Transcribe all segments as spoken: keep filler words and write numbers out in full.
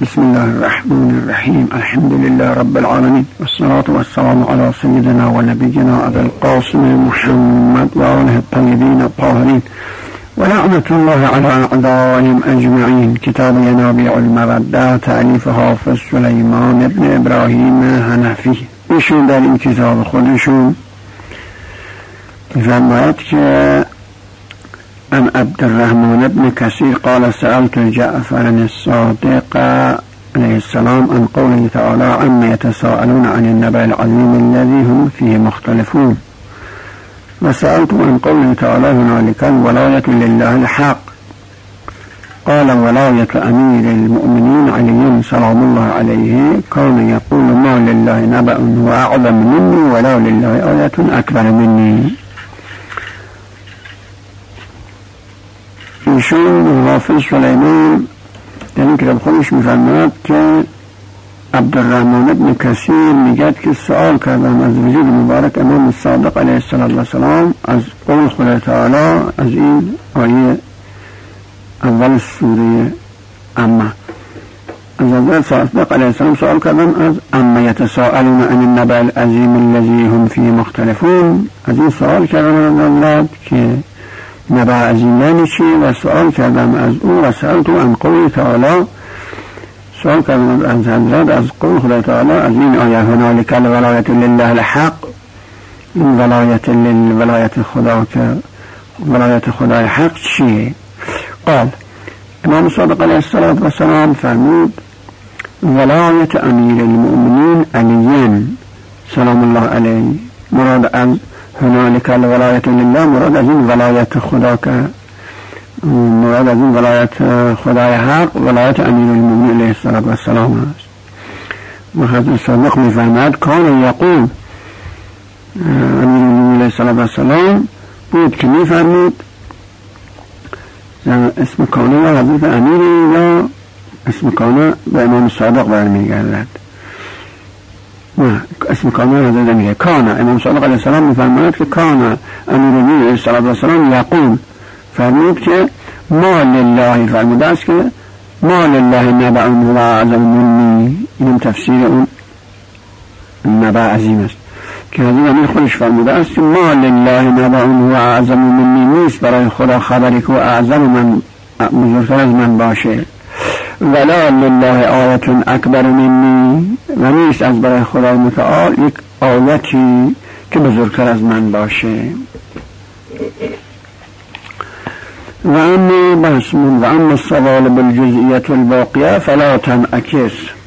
بسم الله الرحمن الرحيم. الحمد لله رب العالمين، والصلاة والسلام على سيدنا ونبينا أبي القاسم محمد وآله الطيبين الطاهرين، ولعنة الله على أعدائهم أجمعين. كتاب ينابيع المودة تألیف حافظ سلیمان ابن ابراهیم حنفی. ایشون در این کتاب خودشون فرماید که عن عبد الرحمن ابن كثير قال سألت جعفر الصادق عليه السلام عن قوله تعالى عما يتساءلون عن النبأ العظيم الذي هم فيه مختلفون، وسألت عن قوله تعالى هنالك الولاية لله الحق. قال ولاية أمير المؤمنين علي سلام الله عليه كان يقول ما لله نبأ هو أعظم مني ولا لله آية أكبر مني. ایشون حافظ سلیمان در این کتاب خودش می‌فرماید که عبدالرحمن ابن کثیر میگد که سوال کردم از وجود مبارک امام صادق علیه السلام از قول خدا تعالی از این آیه اول سوره اما. از حضرت صادق علیه السلام سوال کردم از اما یتساءلون عن النبأ العظیم الذی هم فیه مختلفون. از این سوال کردم از حضرت که نبأ عظیم یعنی چی و سوال کردم از او و سألت عن قول تعالی، سوال کردم از حضرت از قول خدا تعالی از این آیه هنالک الولایة لله الحق. این ولایت للولایت خدا که ولایت خدای حق چیه؟ قال امام صادق علیه السلام فرمود ولایت امیر المؤمنین علی سلام الله علیه مراد از هنالک الولایة لله مراد از این ولایت خدا که مراد از این ولایت خدای حق ولایت امیر المؤمنین علیه السلام است. و حضرت صادق می‌فرماید کان یقول امیر المؤمنین علیه السلام بود که می‌فرمود اسم کانه یا حضرت امیر یا اسم کانه به امام صادق برمیگردد. نه اسم کانه حضرت امیر کانه امام صادق علیه السلام می‌فرماید که کانه امیر المؤمنین علیه السلام یقول فرمود که ما لله فرموده است که ما لله نبأ هو اعظم منی. اینم تفسیر اون نبأ عظیم است که حضرت امیر خودش فرموده است که ما لله نبأ هو اعظم منی، نیست برای خدا خبری که اعظم من بزرگتر از من باشه. ولا لله آیت اکبر منی، و نیست از برای خدای متعال یک آیتی که بزرگتر از من باشه. و اما بحثمون و اما السوال بالجزئیت الباقیه فلا تنعکس.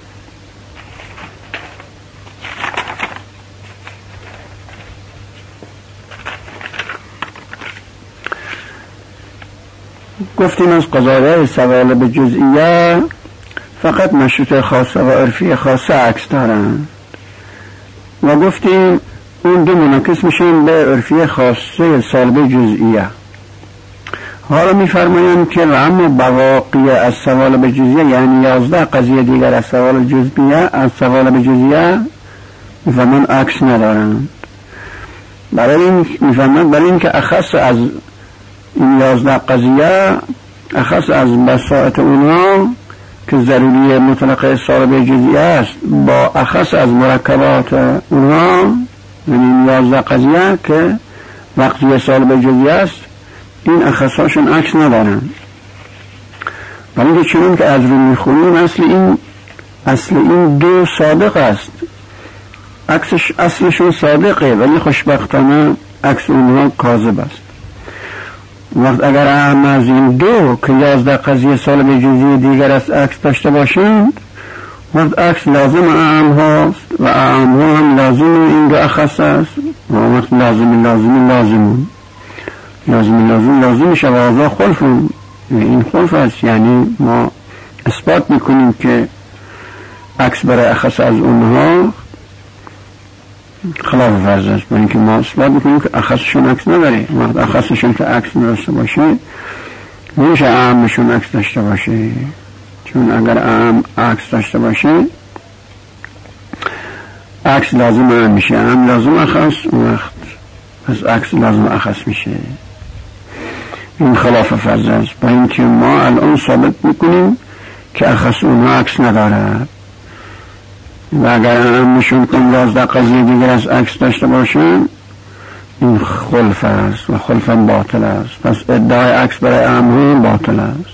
گفتیم از قضایای سوال به جزئیه فقط مشروط خاصه و عرفی خاصه عکس دارند و گفتیم اون دو منعکس میشن به عرفی خاصه سوال به جزئیه. حالا میفرمایند که اما بواقی از سوال به جزئیه یعنی یازده قضیه دیگر از سوال جزئیه از سوال به جزئیه میفرمایند عکس ندارند. برای این میفرمایند برای این که اخص از این یازده قضیه اخص از بساط اونها که ضروری مطلق سوال به جزئیه است با اخص از مرکبات اونها، یعنی این یازده قضیه که وقتی سوال به جزئیه است این اخصاشون عکس ندارن. ولی چنون که از رو میخونیم اصل این اصل این دو صادق است، عکسش اصلشون صادقه ولی خوشبختانه عکس اونها کاذب است. وقت اگر اهم از این دو که یازده قضیه سوال به جزئیه دیگر است عکس داشته باشند وقت عکس لازم اهم هاست و اهم ها هم لازم این دو اخص است و وقت لازم لازم لازمون لازم لازم لازم میشه و آزا خلف این خلف است، یعنی ما اثبات میکنیم که عکس برای اخص از اونها خلاف فرض است، برای اینکه ما اثبات میکنیم که اخصشون عکس نداره. وقت اخصشون که عکس نداشته باشه نمیشه اهمشون عکس داشته باشه، چون اگر اهم عکس داشته باشه عکس لازم اهم میشه، اهم لازم اخص، وقت پس عکس لازم اخص میشه. این خلاف فرض است، برای اینکه ما الان ثابت میکنیم که اخص اونها عکس ندارد و اگر امشون امراض در قضیه دیگر از عکس داشته باشن این خلف است و خلف باطل است. پس ادعای عکس برای امرون باطل است.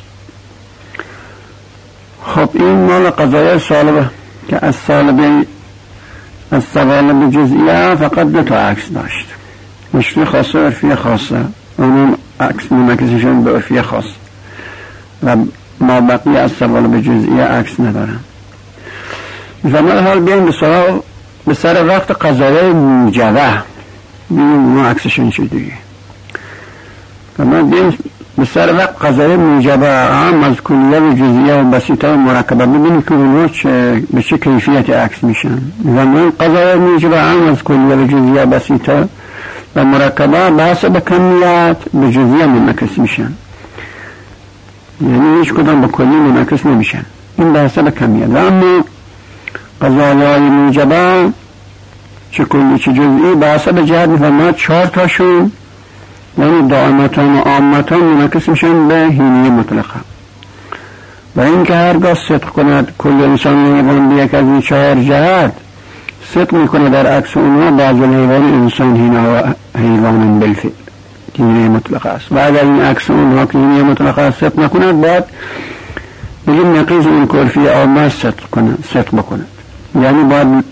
خب این مال قضایه سالبه که از سالبه از سوالب جزئیه فقط دو تا عکس داشت، مشروع خاصه و عرفی خاصه. اونم عکس منعکسشون به عرفی خاص و ما بقیه از سوالب جزئیه عکس ندارن. و من حال بیایم به سراغ به سر وقت قضایه موجبه ببینیم ما عکسشون چه دیگه. و من بیایم به سر وقت قضایه موجبه هم از کلیه و جزئیه و بسیطه و مرکبه ببینیم که اونها چه به چه کیفیت عکس میشن. و من قضایه موجبه هم از کلیه و جزئیه بسیطه و مرکبه به حسب کمیت به جزئیه منعکس میشن، یعنی هیچ کدام به کلی منعکس نمیشن، این به حسب کمیت. و اما قضایه موجبه چه کلی چه جزئی به حسب جهت میفرماید چهار تاشون یعنی دائمتان و عامتان منعکس میشن به هینیه مطلقه. و این که هرگاه صدق کند کل انسان حیوان به یک از این چهار جهت صدق میکنه در عکس اونها بعض الحیوان انسان هینه و حیوان بالفعل هینیه مطلقه است. و اگر این عکس اونها که هینیه مطلقه است صدق نکند باید بگیم نقیض اون کلفی عامه صدق کند صدق بکند، یعنی باید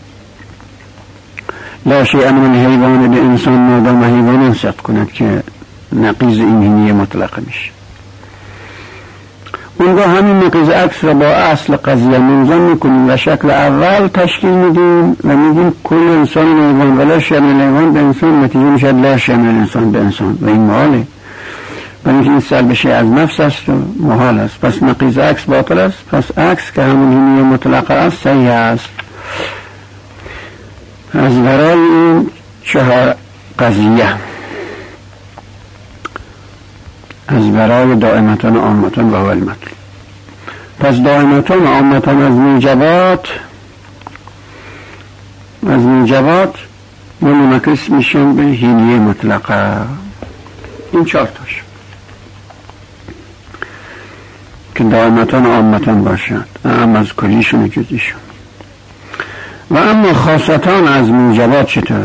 لا شیء من حیوان به انسان مادام حیوان صدق کند که نقیض این هینیه مطلقه میشه. اونگاه همین نقیض عکس را با اصل قضیه منظم میکنیم و شکل اول تشکیل میدیم و میگیم کل انسان حیوان و لا شیء من حیوان به انسان، نتیجه میشه لا شیء من انسان به انسان و این محاله، برای اینکه این سلب شیء از نفس است و محال است. پس نقیض عکس باطل است. پس عکس که همون هینیه مطلقه است صحیح است. از برای این چهار قضیه از برای دائمتان و عامتان و هو المطلوب. پس دائمتان و عامتان از موجبات از موجبات منعکس میشن به هینیه مطلقه. این چهار تاش که دائمتان و عامتان باشند، هم از کلیشون و جزیشون. و اما خاصتان از موجبات چطور؟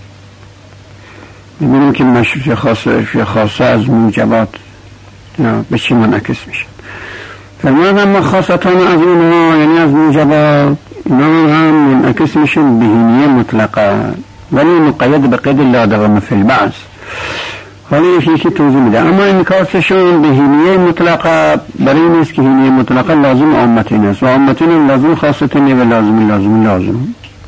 میبینیم که مشروط خاصه عرفی خاصه از موجبات به چی منعکس میشه. فرمان اما خاصتان از اونها یعنی از موجبات اینا هم منعکس میشن به هینیه مطلقه ولی مقید به قید لا دوام فی البعض. حالا یکی یکی توضیح میده. اما انکاسشون به هینیه مطلقه برای این است که هینیه مطلقه لازم عامتین است و عامتین لازم خاصتین و لازم لازم لازم.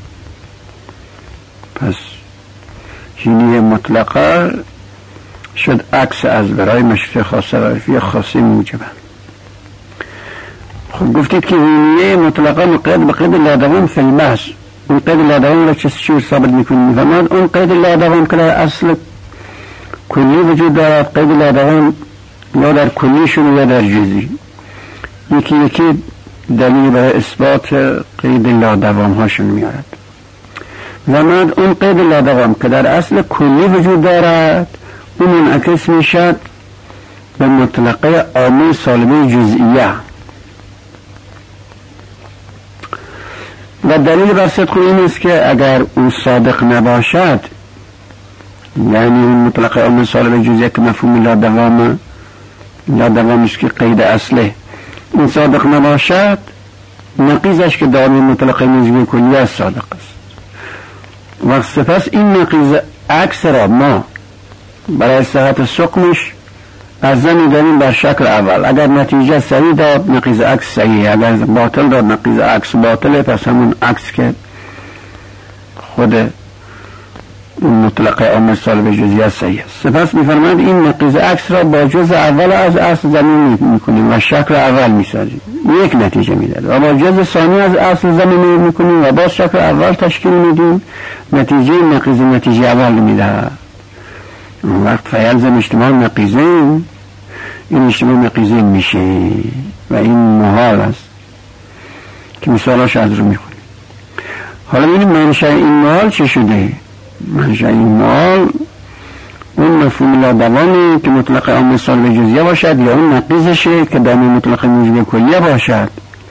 پس هینیه مطلقه شد عکس از برای مشروط خاصه و عرفی خاصه موجبه. خب گفتید که هینیه مطلقه مقید به قید لا دوام فی البعض. اون قید لا دوام را چه چیز ثابت میکنیم؟ میفرماد اون قید لا دوام که در اصل کلی وجود دارد، قید لا دوام یا در کلیشون یا در جزئی. یکی یکی دلیل برای اثبات قید لا دوام هاشون میارد. و من اون قید لا دوام که در اصل کلی وجود دارد اون منعکس میشد به مطلقه عامه سالبه جزئیه. و دلیل بر صدق این است که اگر اون صادق نباشد، یعنی اون مطلقه عامه سالبه جزئیه که مفهوم لا دوام لا دوام است که قید اصله این صادق نباشد، نقیضش که دائم مطلقه موجب کلیه است صادق است. و سپس این نقیض عکس را ما برای صحت سقمش ارزه می‌داریم بر شکل اول. اگر نتیجه صحیح داد نقیض عکس صحیح، اگر باطل داد نقیض عکس باطله. پس همون عکس که خود مطلقه عامه سالب جزئیه صحیح است. سپس می‌فرماید این نقیض عکس را با جزء اول از اصل زمین می‌کنیم و شکل اول می‌سازیم، یک نتیجه می‌دهد. و با جزء ثانی از اصل زمین می‌کنیم و با شکل اول تشکیل میدیم، نتیجه نقیض نتیجه اول می‌دهد. اون وقت فیلزم اجتماع نقیضین، این اجتماع نقیضین میشه و این محال است که مثالاش از رو میخونیم. حالا ببینیم منشأ این محال چه شده. منشأ این محال اون مفهوم لا دوامی که مطلق عامه سالب جزئیه باشد یا اون نقیضشه که دائم مطلق موجب کلیه باشد.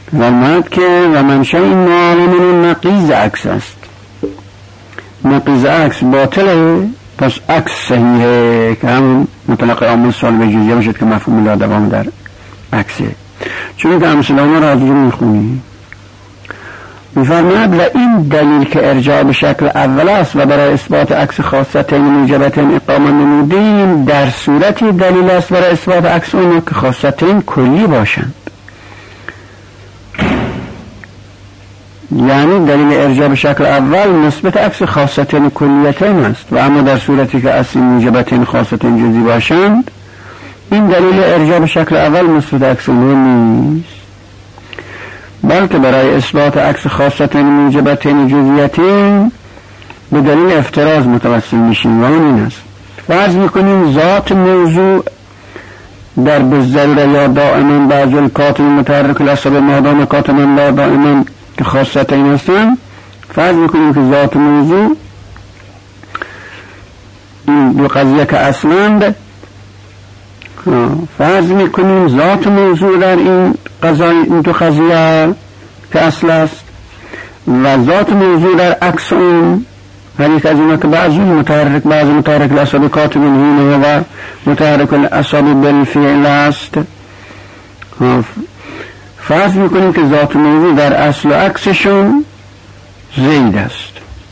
فرمود که و منشأ این معالم نقیض عکس است. نقیض عکس باطله، پس عکس صحیحه که همون مطلق عامل سالب جزئیه باشد که مفهوم لا دوام در عکسه. چون که امثله ما را از اون میخونیم. میفرماید و این دلیل که ارجاع به شکل اول است و برای اثبات عکس خاصتین موجبتین اقامه نمودیم، در صورتی دلیل است برای اثبات عکس اون که خاصتین کلی باشند. یعنی دلیل ارجاع به شکل اول نسبت عکس خاصتین کلیتین است، و اما در صورتی که اصل موجبتین خاصتین جزئی باشند، این دلیل ارجاع به شکل اول نسبت عکس اون نیست، بلکه برای اثبات عکس خاصتین موجبتین جزئیتین به دلیل افتراض متوسل میشیم و اون این است. فرض میکنیم ذات موضوع در بالضروره یا دائما بعض الکاتب متحرک الاعصاب مادام کاتما لا دائما که خاصتین هستن، فرض میکنیم که ذات موضوع این دو قضیه که اصلند، فرض میکنیم ذات موضوع در این قضیه این دو قضیه که اصل است و ذات موضوع در عکس اون هر یک از اینا که بعضی متحرک بعضی متحرک الاعصاب کاتب هینه و متحرک الاعصاب بالفعل است. فرض میکنیم که ذات موضوع در اصل و عکسشون زید است.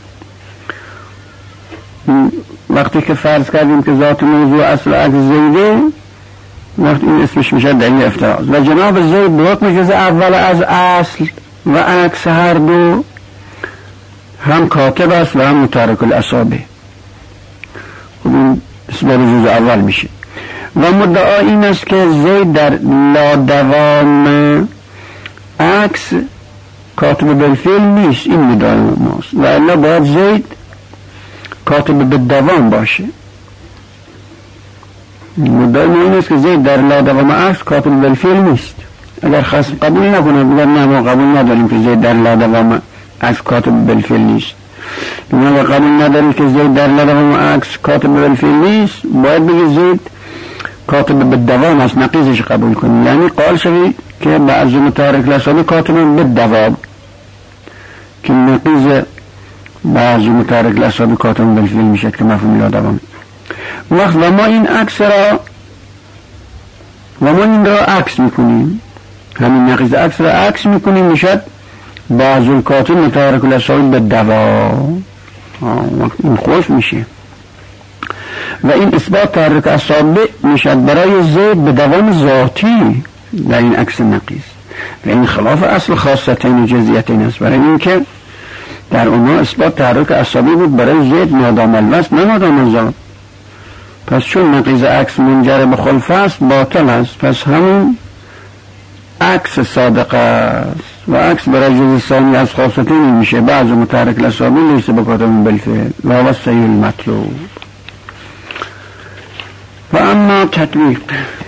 وقتی که فرض کردیم که ذات موضوع اصل و عکس زیده، وقتی این اسمش میشه دلیل افتراض. و جناب زید به حکم جزء اول از اصل و عکس هر دو هم کاتب است و هم متحرک الاعصابه. خب این اسباب جزء اول میشه. و مدعا این است که زید در لادوام عکس کاتب بالفعل نیست، این مدعای ماست، و الا باید زید کاتب بالدوام باشه. مدعای ما این است که زید در لادوام عکس کاتب بالفعل نیست. اگر خصم قبول نکنه بگر نه ما قبول نداریم که زید در لادوام عکس کاتب بالفعل نیست. ما قبول نداریم که زید در لادوام عکس کاتب بالفعل نیست، باید بگی زید کاتب بالدوام است، نقیضش قبول کنیم. یعنی قال شوید که بعضی متحرک الاعصاب کاتب بالدوام که نقیض بعضی متحرک الاعصاب کاتب بالفعل میشه که مفهوم لا دوام. وقت و ما این عکس را و ما این را عکس میکنیم، همین نقیض عکس را عکس میکنیم، میشد بعضی الکاتب متحرک الاعصاب بالدوام. این خوش میشه و این اثبات تحرک اعصاب میشد برای زید به دوام ذاتی در این عکس نقیض، و این خلاف اصل خاصتین جزئیتین است، برای اینکه در اونها اثبات تحرک اعصابی بود برای زید مادام الوصف نه مادام الذات. پس چون نقیض عکس منجر به خلف است باطل است، پس همون عکس صادق است و عکس برای جزء ثانی از خاصتین میشه بعض متحرک الاعصابی لیس به کاتب بالفعل و هو الصحیح المطلوب. و اما تطبیق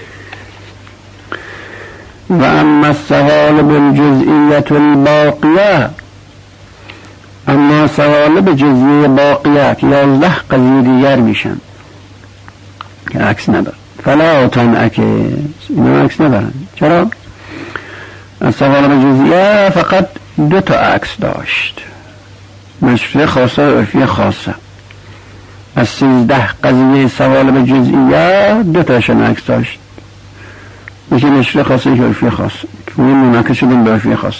و اما السوالب الجزئیت الباقیه، اما سوالب جزئیه باقیه که یازده قضیه دیگر میشن که عکس ندارن، فلا تنعکس، اینا عکس ندارن. چرا؟ سوالب جزئیه فقط دو تا عکس داشت، مشروطه خاصه و عرفی خاصه. از سیزده قضیه سوالب جزئیه دو تاشون عکس داشت، یکی مشروطه خاصه یکی عرفی خاصه که اون منعکس شدن به عرفی خاصه.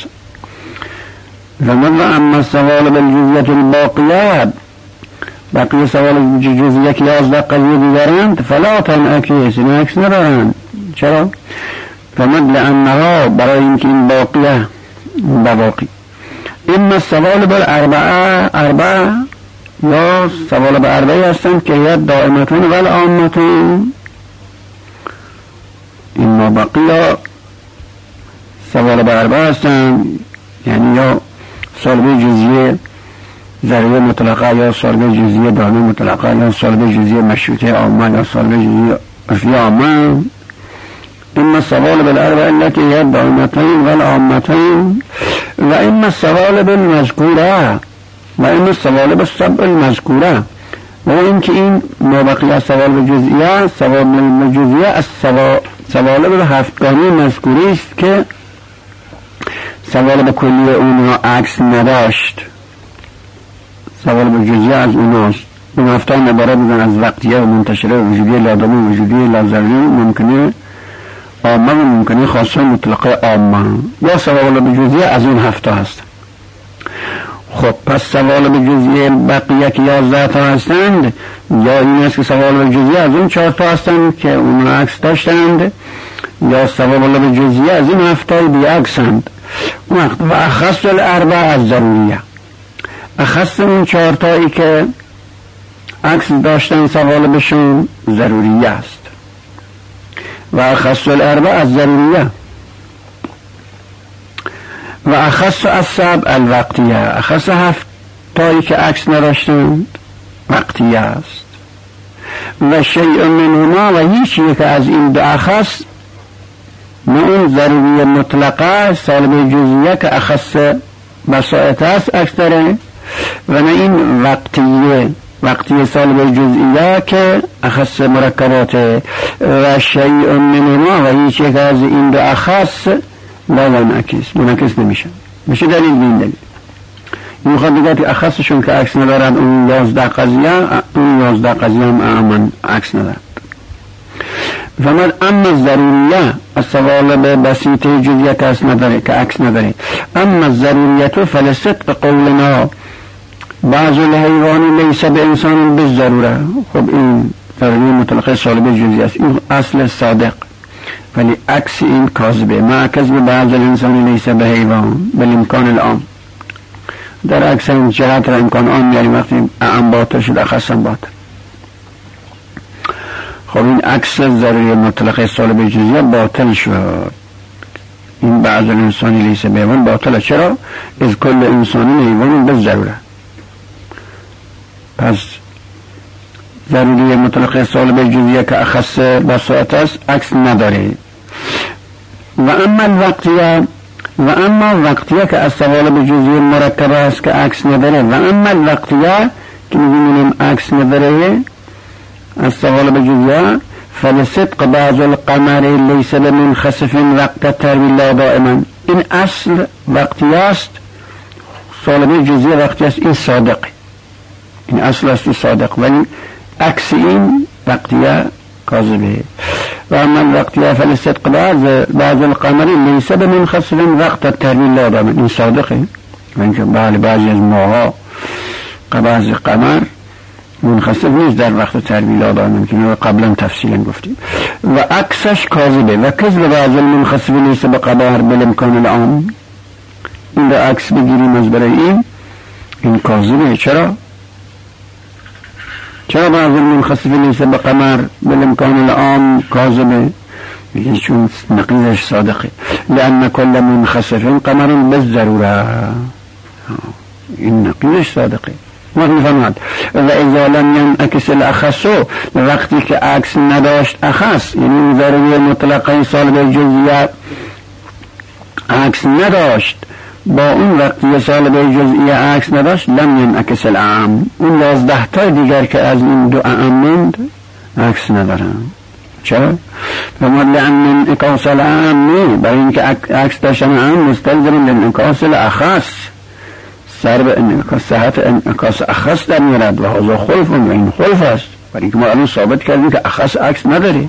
و اما سوالب الجزئیه الباقیه، بقیه سوالب جزئیه که یازده قضیه دیگرند، فلا تنعکس، این عکس ندارند. چرا؟ فمد لأنها برای اینکه این باقیه بواقی اما سوالب الاربعه اربعه یا سوالب اربعه هستند که یا دائمتون و العامتون، اما بقیه سوالب اربعه هستند، یعنی یا سالبه جزئیه ذریعه مطلقه یا سالبه جزئیه دائمه مطلقه یا سالبه جزئیه مشروطه عامه یا سالبه جزئیه عرفی عامه. اما السوالب الاربعه التي هي الدائمتين والعامتين، و اما السوالب المذکوره و اما السوالب السبع المذکوره، و این که این مابقی از سوالب جزئیه سوالب جزئیه از سوالب هفتگانی مذکوری است که سوالب کلی اونها عکس نداشت، سوالب جزئی از اوناست. اون هفته عبارت بودن از وقتیه و منتشره و وجودی لازمه و وجودی لازمی، ممکنه عامه و ممکنه خاصه مطلقه عامه، یا سوالب جزئی از اون هفته هست. خب پس سوالب جزئی بقیه که یازده تا هستند، یا این است که سوالب جزئی از اون چهار تا هستند که اون عکس داشتند، یا سوالب جزئی از این هفته بی عکسند. وقت و اخص الاربع از ضروریه، اخص اون چهار تایی که عکس داشتن سوالبشون ضروریه است. و اخص الاربع از ضروریه و اخص از سبع الوقتیه، اخص هفت تایی که عکس نداشتند وقتیه است. و شیء منهما و هیچ یک از این دو اخص، نه اون ضروری مطلقه سالب جزئیه که اخص بساطه است عکس داره، و نه این وقتیه وقتی سالب جزئیه که اخص مرکباته. و شیء منهما و هیچ یک از این دو اخص لا ینعکس، منعکس نمیشه. میشه دلیل بین دلیل این میخواد بگه که اخصشون که عکس ندارد اون یازده قضیه، اون یازده قضیه هم اعمن عکس ندارد. فمد اما ضروریه از سوالب بسیطه جزئیه که عکس نداره که عکس نداره. اما ضروریت فلصدق قولنا بعض الحیوان لیس به انسان بالضروره. خب این ضروری مطلقه سالب جزئی است، این اصل صادق، ولی عکس این کاذبه. ما کذب بعض الانسان لیس به حیوان بالامکان العام، در عکس این جهت را امکان عام، یعنی وقتی اعم باطل شد اخصم باطل. خب این عکس ضروری مطلقه سالب جزئی باطل شد. این بعض الانسان لیس به حیوان باطل. چرا؟ از کل انسان حیوان بالضروره. پس ضروری مطلق سالب جزئیه که اخص بساط است عکس نداره. و اما الوقتیه و اما وقتیه که از سوالب جزئی مرکبه است که عکس نداره. و اما الوقتیه که میگیم عکس نداره از سوالب جزئیه فلصدق بعض القمر لیس بمنخسف وقت ترویل دائما. این اصل وقتیه است، سالب جزئی وقتیه است، این صادق، این اصل است صادق، ولی عکس این وقتیه کاذبه. و اما وقتیه فلصدق بعض بعض القمر لیس بمنخسف وقت ترویل دائما. این صادقه، اینکه بله بعضی از ماها بعض قمر منخسف نیست در وقت ترویل دائما که قبلا تفصیلا گفتیم. و عکسش کاذبه. و کذب بعض المنخسف لیس بقمر بالامکان العام. این را عکس بگیریم از برای این این کاذبه. چرا؟ چرا بعض المنخسف لیس بقمر بالامکان العام کاذبه؟ میگه چون نقیضش صادقه. لأن کل منخسف قمر بالضروره، این نقیضش صادقه. میفهمد. و اذا لم ينعكس الاخص، وقتی که عکس نداشت اخص، یعنی ضروری مطلقه سالب جزئیه عکس نداشت، با اون وقتی سالب جزئیه عکس نداشت لم ينعكس العام. اون یازده تا دیگر که از این دو اعمند عکس ندارن. چرا؟ فمر لأن انعكاس العام، برای اینکه عکس داشتن عام مستلزم لانعكاس الاخص، سر به انعکاس صحت انعکاس اخص در میرد. و هذا خلف، و این خلف است، برای که ما الان ثابت کردیم که اخص عکس نداره.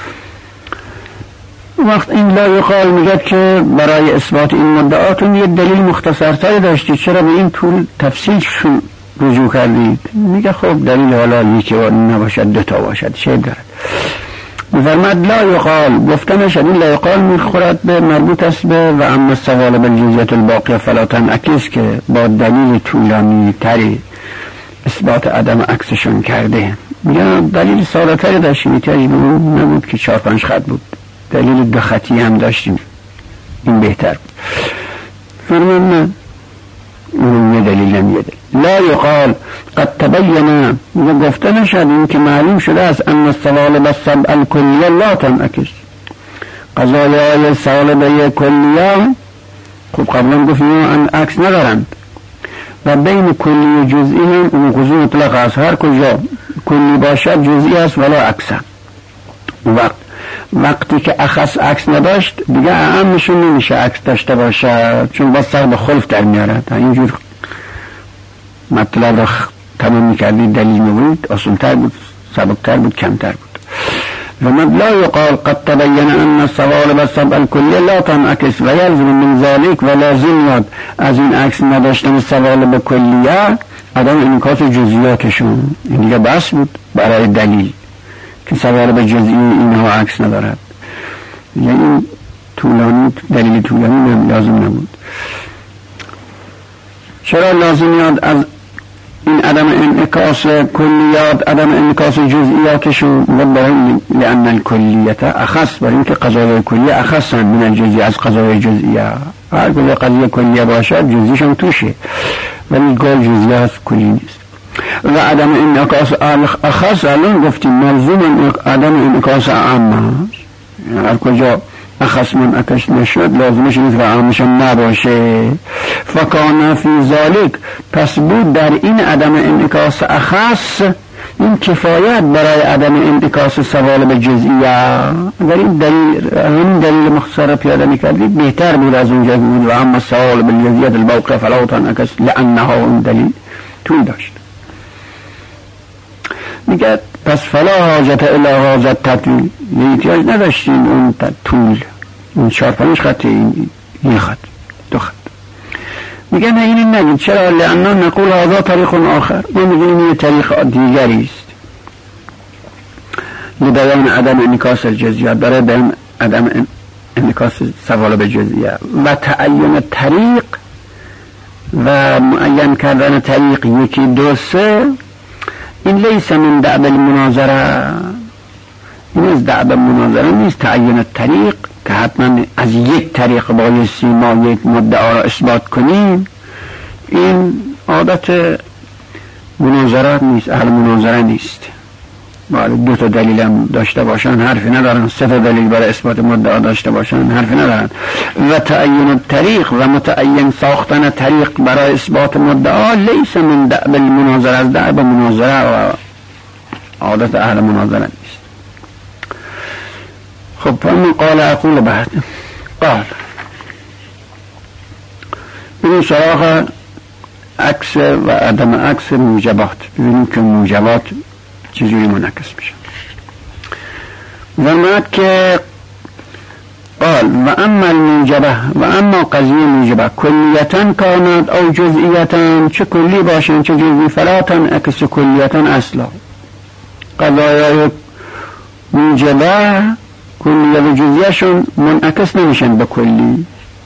وقت این لا یقال میگه که برای اثبات این مدعاتون یک دلیل مختصرتری داشتی، چرا به این طول تفصیل شو رجوع کردید؟ میگه خب دلیل حالا یکی نباشد دو تا باشد چه دارد. میفرماد لا یقال، گفتنش این لا یقال میخورد به مربوط است به و اما سوال بالجزئیت الباقیه فلا تنعکس، که با دلیل طولانی تری اثبات عدم عکسشون کرده. میگه دلیل ساده تری داشتیم، احتیاج به اون نبود که چهار پنج خط بود، دلیل دو خطی هم داشتیم، این بهتر بود. فرمان نه، اون یه دلیل نمیه. لا یقال قد تبینه، میگه گفته نشد این که معلوم شده است ان السوال بالسبع الکلیه لا تنعکس، قضایای سالبه کلیه خب قبلا گفتیم ان عکس ندارند، و بین کلی و جزئی هم اون خصوص مطلق است، هر کجا کلی باشد جزئی است ولا عکس. وقت وقتی که اخص عکس نداشت دیگه اعمشون نمیشه عکس داشته باشه، چون با سر به خلف در میارد. اینجور مطلب را تمام میکردی دلیل میبود، آسان‌تر بود، سبکتر بود، کمتر بود. ومن لا يقال قد تبين ان الصوالب السبع الكلية لا تنعكس ويلزم من ذلك ولازم یاد از این عکس نداشتن صوالب کلیه عدم انعکاس جزئیاتشون. این دیگه بس بود برای دلیل که صوالب جزئی اینها عکس ندارد. یعنی این طولانی دلیل طولانی لازم نبود. چرا لازم یاد از این عدم انعکاس کلیات عدم انعکاس جزئیاتشون؟ لأن الکلیت اخص، برای اینکه قضایای کلیه اخصن من الجزئی از قضایای جزئیه. هر کجا قضیه کلیه باشد جزئیشون توشه، ولی گل جزئیه هست کلی نیست. و عدم انعکاس اخص الان گفتیم ملزوم عدم انعکاس عامه. هر کجا اخص منعکس نشد لازمش نیست و عامش نباشه. فکان فی ذالک، پس بود در این عدم انعکاس اخص این کفایت برای عدم انعکاس صوالب جزئیه. اگر این دلیل همین دلیل مختصر پیاده میکردید بهتر بود از اونجا بود. و اما صوالب الجزئیه الباقیه فلا تنعکس لانها، اون دلیل طول داشت. میگه پس فلا حاجت الی هذا التطویل، احتیاج نداشتیم اون طول، اون چهار پنج خط، این یه خط دو خط. میگه نه این نگید. چرا؟ لأننا نقول هذا طریق آخر، ما میگیم این طریق دیگری است لبیان عدم انعکاس الجزئیات، برای بیان عدم انعکاس صوالب جزئیه. و تعیین طریق و معین کردن طریق یکی دو سه، این لیس من دعب المناظره، این از دعب المناظره نیست. تعیین طریق که حتما از یک طریق بایستی ما یک مدعا را اثبات کنیم، این عادت مناظرات نیست، اهل مناظره نیست. باید دو تا دلیل هم داشته باشن حرفی ندارن، سه تا دلیل برای اثبات مدعا داشته باشن حرفی ندارن. و تعیین طریق و متعین ساختن طریق برای اثبات مدعا لیس من دعب المناظره، از دعب مناظره و عادت اهل مناظره نیست. خب فمن قال اقول بعد قال ببین سراغ عکس و عدم عکس موجبات، ببینیم که موجبات چجوری منعکس میشن. فرمود که قال و اما الموجبه و اما قضیه موجبه کلیتاً کانت او جزئیتاً، چه کلی باشن چه جزئی، فلا تنعکس کلیتاً اصلا. قضایای موجبه کلیه و جزئیشون منعکس نمیشن به کلی،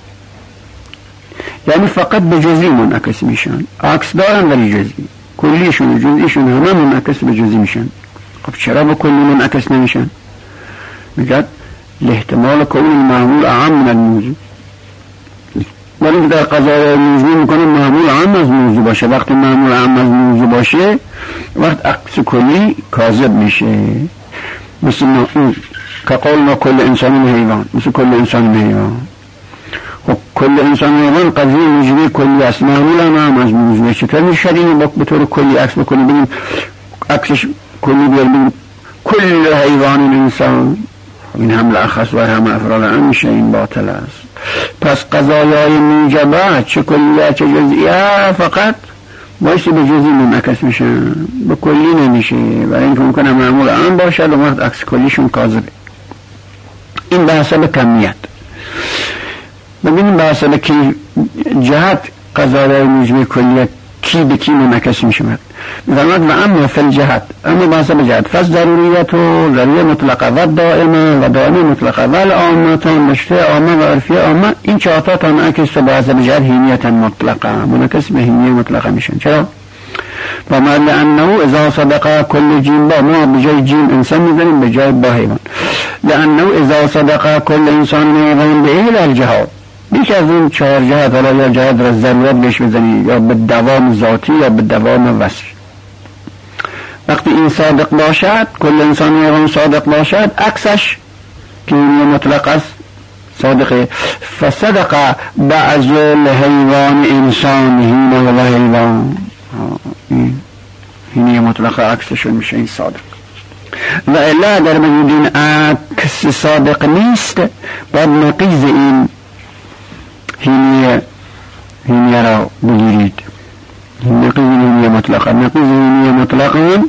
یعنی فقط به جزئی منعکس میشن. عکس دارن ولی جزئی، کلیشون و جزئیشون همه منعکس به جزئی میشن. خب چرا به کلی منعکس نمیشن؟ میگه لاحتمال کون المعمول اعم من الموضوع، ولی در قضایا موضوع میکنه معمول اعم از موضوع باشه. وقتی معمول اعم از موضوع باشه وقت عکس کلی کاذب میشه. مثل که قولنا کل انسان حیوان، مثل کل انسان حیوان. خب کل انسان حیوان قضیه موجبه کلی است، معمول اعم از موضوع. چطور میشه این به طور کلی عکس بکنیم؟ بگیم عکسش کلی بیاریم کل حیوان انسان، این هم لأخص و هم افراد هم میشه، این باطل است. پس قضایای موجبه چه کلیه چه جزئیه فقط بایستی به جزئی منعکس میشن، به کلی نمیشه، برای اینکه ممکنه معمول عام باشد و وقت عکس کلیشون کاذبه. این به حسب کمیت. ببینیم به حسب کی جهت قضایای موجبه کلیه کی به کی منعکس میشه. فرمود و اما فی الجهت، اما به حسب جهت فس ضروریت و ضروری مطلقه و دائمه و دائمه مطلقه و العامتان نشته عامه و عرفی عامه، این چهارتا تا منعکس به حسب جهت هینیتا مطلقه، منعکس به هینیه مطلقه میشن. چرا؟ فرمود لانه اذا صدق کل جیم با، ما به جای جیم انسان میزنیم به جای با حیوان. لانه اذا صدق کل انسان حیوان به اهل الجهات، بیش از این چهار جهت، حالا یا جهت را ضرورت بهش بزنی یا به دوام ذاتی یا به دوام وصف. وقتی این صادق باشد، کل انسان حیوان صادق باشد، عکسش که این مطلق است صادقه. فصدق بعض الحیوان انسان هینه و حیوان، هینه مطلق عکسش میشه این صادق. و الا اگر بگید این عکس صادق نیست باید نقیض این هینیه هینیه را بگیرید. نقیض هینیه مطلقا نقیض هینیه مطلقا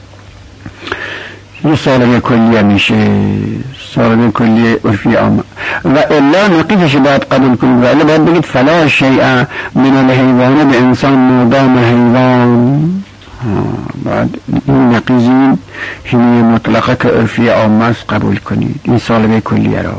یه سالبه کلیه میشه، سالبه کلیه عرفی عامه. و الا نقیضش باید قبول کنید و الا باید بگید فلا شیء من الحیوان به انسان مادام حیوان. بعد این نقیضی هینیه مطلقه که عرفی عامه است قبول کنید این سالبه کلیه را.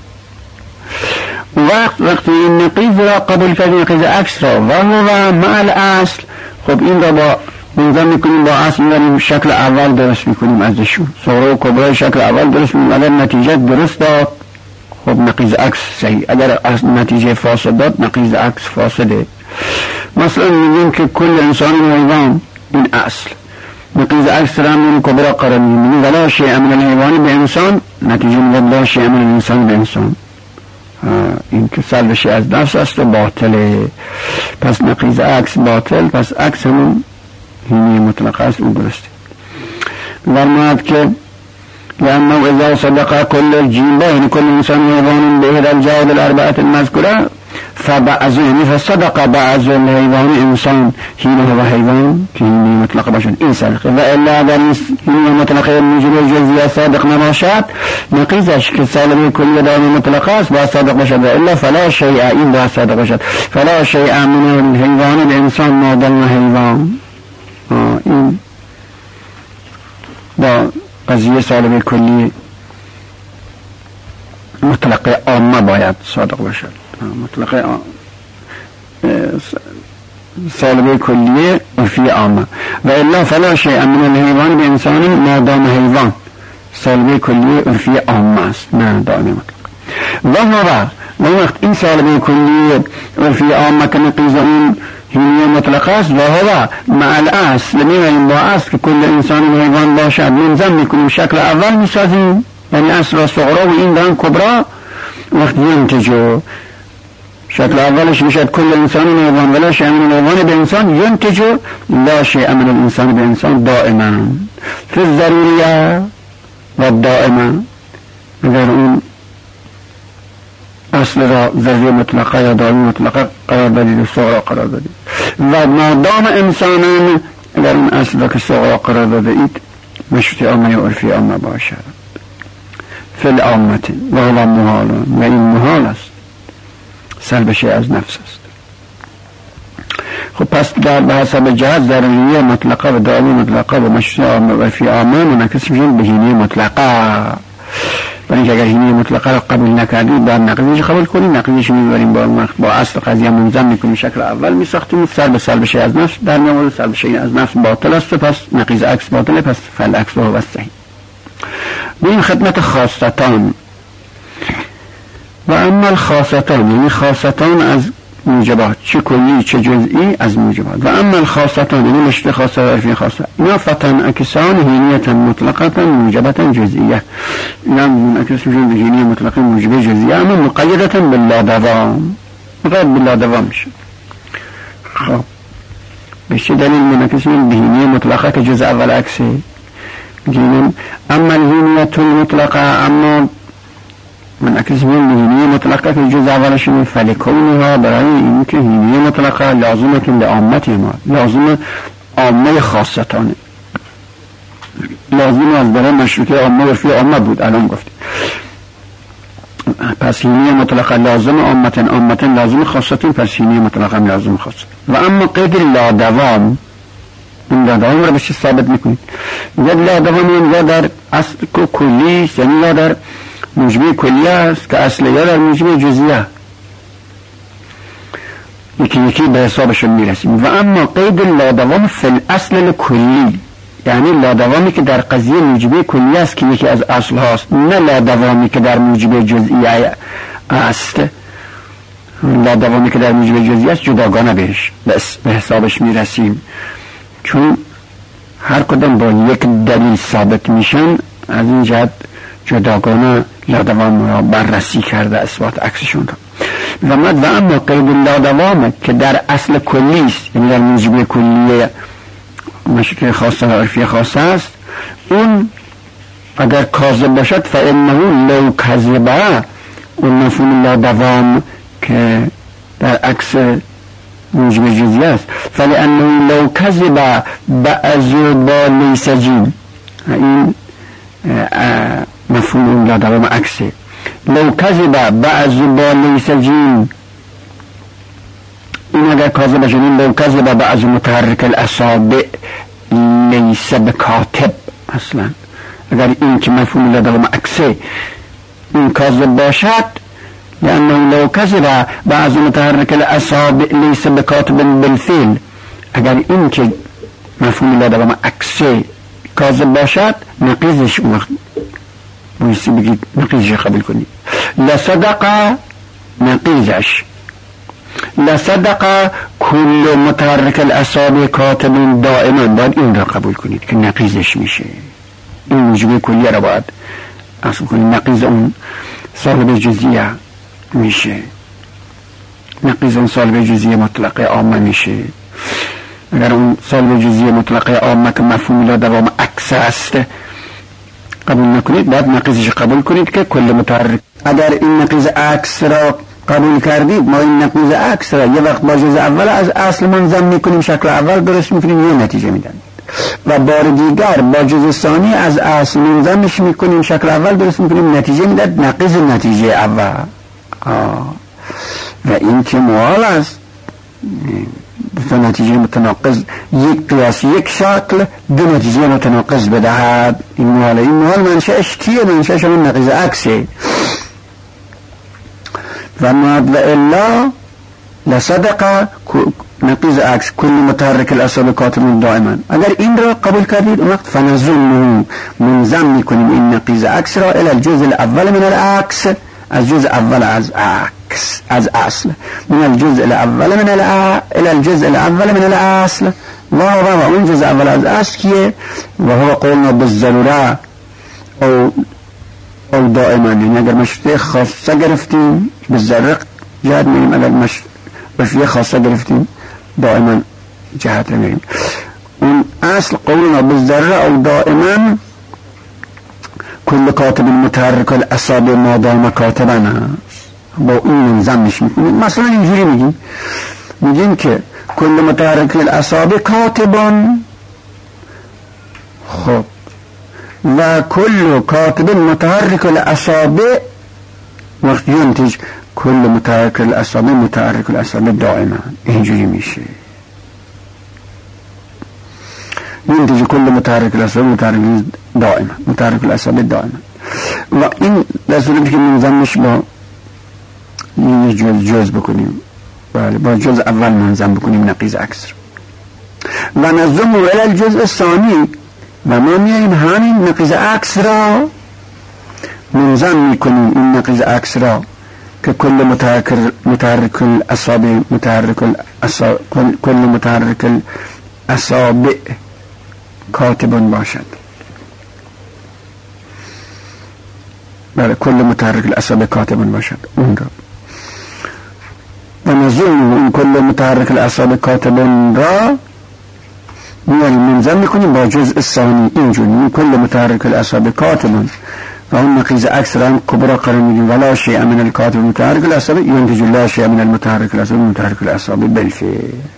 وقت وقتی این نقیض را قبول کنید نقیض عکس را و هو مع الاصل، خب این را با منظم میکنیم با اصل میاریم شکل اول درست میکنیم ازشون، صغرا و کبرای شکل اول درست میکنیم. اگر نتیجه درست داد خب نقیض عکس صحیح، اگر نتیجه فاسد داد نقیض عکس فاسده. مثلا میگیم که کل انسان حیوان، این اصل، نقیض عکس را میریم کبرا قرار میدیم ولا شیء من الحیوان به انسان، نتیجه میگیم لا شیء من الانسان به انسان. این که سلبش از نفس است و باطله، پس نقیض عکس باطل، پس عکس همون هینی مطلق است اون درسته. فرماید که لأنه اذا صدق كل الجيبة يعني كل انسان حيوان بإحدى الجواب الأربعة المذكورة فبعض يعني فصدق بعض الحيوان انسان حين هو حيوان که هینی مطلق باشد این صدقه. و الا در هینی مطلق موجب جزئیه صادق نباشد نقیضش که سالبه کلی دائم مطلق است باید صادق باشد. و الا فلا شیء، این باید صادق باشد. فلا شیء من الحيوان الانسان مادام حیوان. این با قضیه سالبه کلی مطلق عامه باید صادق باشد. مطلق سالبه کلی عرفی عامه. و الا فلا شیء من الحیوان به انسان مادام حیوان، سالبه کلی عرفی عامه است نه دائم مطلق. و هو و وقت این سالبه کلی عرفی عامه که نقیض اون هینیه مطلق است و هو مع الاصل می‌ریم با اصل که کل انسان حیوان باشد منظم میکنیم شکل اول میسازیم، یعنی اصل را صغرا و این دان کبرا. وقت ینتجو شکل اولش میشد کل انسان حیوان ولا شیء من الحیوان به انسان، ینتجو لا شیء من الانسان به انسان دائما فی الضروریه و دائما. اگر اون اصل را ذریع مطلقه یا دائمی مطلقه قرار بدید و صغرا قرار بدید. و مادام انسانان اگر این اصل را که صغرا قرار دادید مشروط عامه و عرفی عامه باشد فی العامت و هو محال، و این محال است، سلبش از نفس است. خب پس در به حسب جهت ضروریه مطلقه و دائمی مطلقه و مشروط عامه و عرفی عامه منعکس میشن به هینیه مطلقه. برای اینکه اگر هینیه مطلقه را قبول نکردید باید نقیضش قبول کنید، نقیضش میبریم با با اصل قضیه منظم میکنیم شکل اول میساختیم، سلب سلبش از نفس در میآورد، سلبش از نفس باطل است، پس نقیض عکس باطله، پس فعل عکس هو صحیح. این خدمت خاصتان. و اما الخاصتان یعنی خاصتان از موجبات، چه کلی چه جزئی از موجبات. و اما الخاصتان یعنی مشروط خاصه و عرفی خاصه، اینا فتن اکسان هینیتا مطلقتا موجبتا جزئیه، اینا منعکس میشن به هینیه مطلقه موجبه جزئیه اما مقیدتا باللا دوام، مقید باللا دوام میشه. خب به چه دلیل منعکس میشن به هینیه مطلقه که جزء اول عکسه؟ میگیم اما الهینیت المطلقه، اما منعکس میشن به هینیه مطلقه که جزء اولش میشه فلکونها، برای این که هینیه مطلقه لازمه که لعامت ما، لازم عامه خاصتانه، لازم از برای مشروطه عامه و فی عامه بود الان گفتیم. پس هینیه مطلقه لازم عامتن، عامتن لازم خاصتن، پس هینیه مطلقه هم لازم خاصتن. و اما قید لا دوام، این لا دوام رو به چی ثابت میکنید؟ یا لا دوام یا در اصل کلی است، یعنی یا در موجبه کلیه است که اصل، یا در موجبه جزئیه، یکی یکی به حسابشون میرسیم. و اما قید لا دوام فی الاصل کلی، یعنی لا دوامی که در قضیه موجبه کلی است که یکی از اصل هاست، نه لا دوامی که در موجبه جزئیه است. لا دوامی که در موجبه جزئیه است جداگانه بهش به حسابش میرسیم، چون هر کدام با یک دلیل ثابت میشن، از این جهت جداگانه لا دوام را بررسی کرده اثبات عکسشون را. و مد و اما قید لا دوام که در اصل کلی است، یعنی در موجبه کلیه مشروطه خاصه و عرفی خاصه است، اون اگر کاذب باشد فانه لو کذب، اون مفهوم لا دوام که در عکس موجب جزئی است. فلانه لو کذب بعض با لیس جیم، این مفهوم لا دوام عکسه. لو کذب بعض با لیس جیم، این اگر کاذب باشد، لو کذب بعض متحرک الاصابع لیس بکاتب، اصلا اگر این که مفهوم لا دوام عکسه این کاذب باشد، لأنه لو کذب بعض متحرک الاصابع لیس بکاتب بالفعل، اگر این که مفهوم لا دوام عکسه کاذب باشد، نقیضش اون وقت بایستی بگید نقیضش قبول کنید. لصدق نقیضش، لصدق کل متحرک الاصابع کاتب دائما، باید این را قبول کنید که نقیضش میشه. این موجب کلیه را باید اصل کنید، نقیض اون صالب جزئیه میشه، نقیض اون صالب جزئیه مطلقه عامه میشه. اگر اون صالب جزئیه مطلقه عامه که مفهوم لا دوام عکس است قبول نکنید، باید نقیضش قبول کنید که کل متحرک. اگر این نقیض عکس را قبول کردید، ما این نقیض عکس را یه وقت با جز اول از اصل منظم میکنیم، شکل اول درست میکنیم، یه نتیجه میدن، و بار دیگر با جز ثانی از اصل منظمش میکنیم، شکل اول درست میکنیم، نتیجه میداد نقیض نتیجه اول. آه. و این که محال است دو نتیجه متناقض، یک قیاس یک شکل دو نتیجه متناقض بدهد، این محال. این محال منشأش کیه؟ منشأش همون نقیض عکسه. و ماد و الا لصدق نقیض عکس کل متحرک الاصابع کاتب دائما. اگر این را قبول کردید، اون وقت فنظنه منظم میکنیم این نقیض عکس را الى الجزء الاول من العکس، از جزء اول از عکس از اصل، من الجزء الاول من الى الجزء الاول من الاصل، و و اون جزء اول از اصل کیه؟ و هو قولنا بالضروره او او دائما. یعنی اگر مشروطه خاصه گرفتیم بالضروره جهت میریم، اگر مشروطه خاصه گرفتیم دائما جهت میریم. اون اصل قولنا بالضروره او دائما کل کاتب متحرک الاصابع ما دام کاتبا است، با این منظمش میکنیم. مثلا اینجوری میگیم میگیم که کل متحرک الاصابع کاتبان، خب و کل کاتب متحرک الاصابع وقت ینتج کل متحرک الاصابع متحرک الاصابع دائما، اینجوری میشه. ينتج كل متحرك الأصابع متحرك دائما متحرك الأصابع دائما. و این در صورتی که منظمش با یه جز جز بکنیم، بله با جز اول منظم بکنیم نقیض عکس و نظم الی الجزء ثانی، و ما میاییم همین نقیض عکس را منظم میکنیم، این نقیض عکس را که کل متحرک متحرک الاصابع متحرک الاصابع کل متحرک الاصابع کاتبان باشد. بله کل متحرک الاصابع کاتبان باشد اون را. و نظم این کل متحرک الاصابع کاتبان را میان منظم میکنیم با جزء ثانی، اینجوری کل متحرک الاصابع کاتبان و اون نقیض عکس را هم کبرا قرار میدیم. ولا شیء من الکاتب متحرک الاصابع ینتج لا شیء من المتحرک الاصابع متحرک الاصابع بالفعل.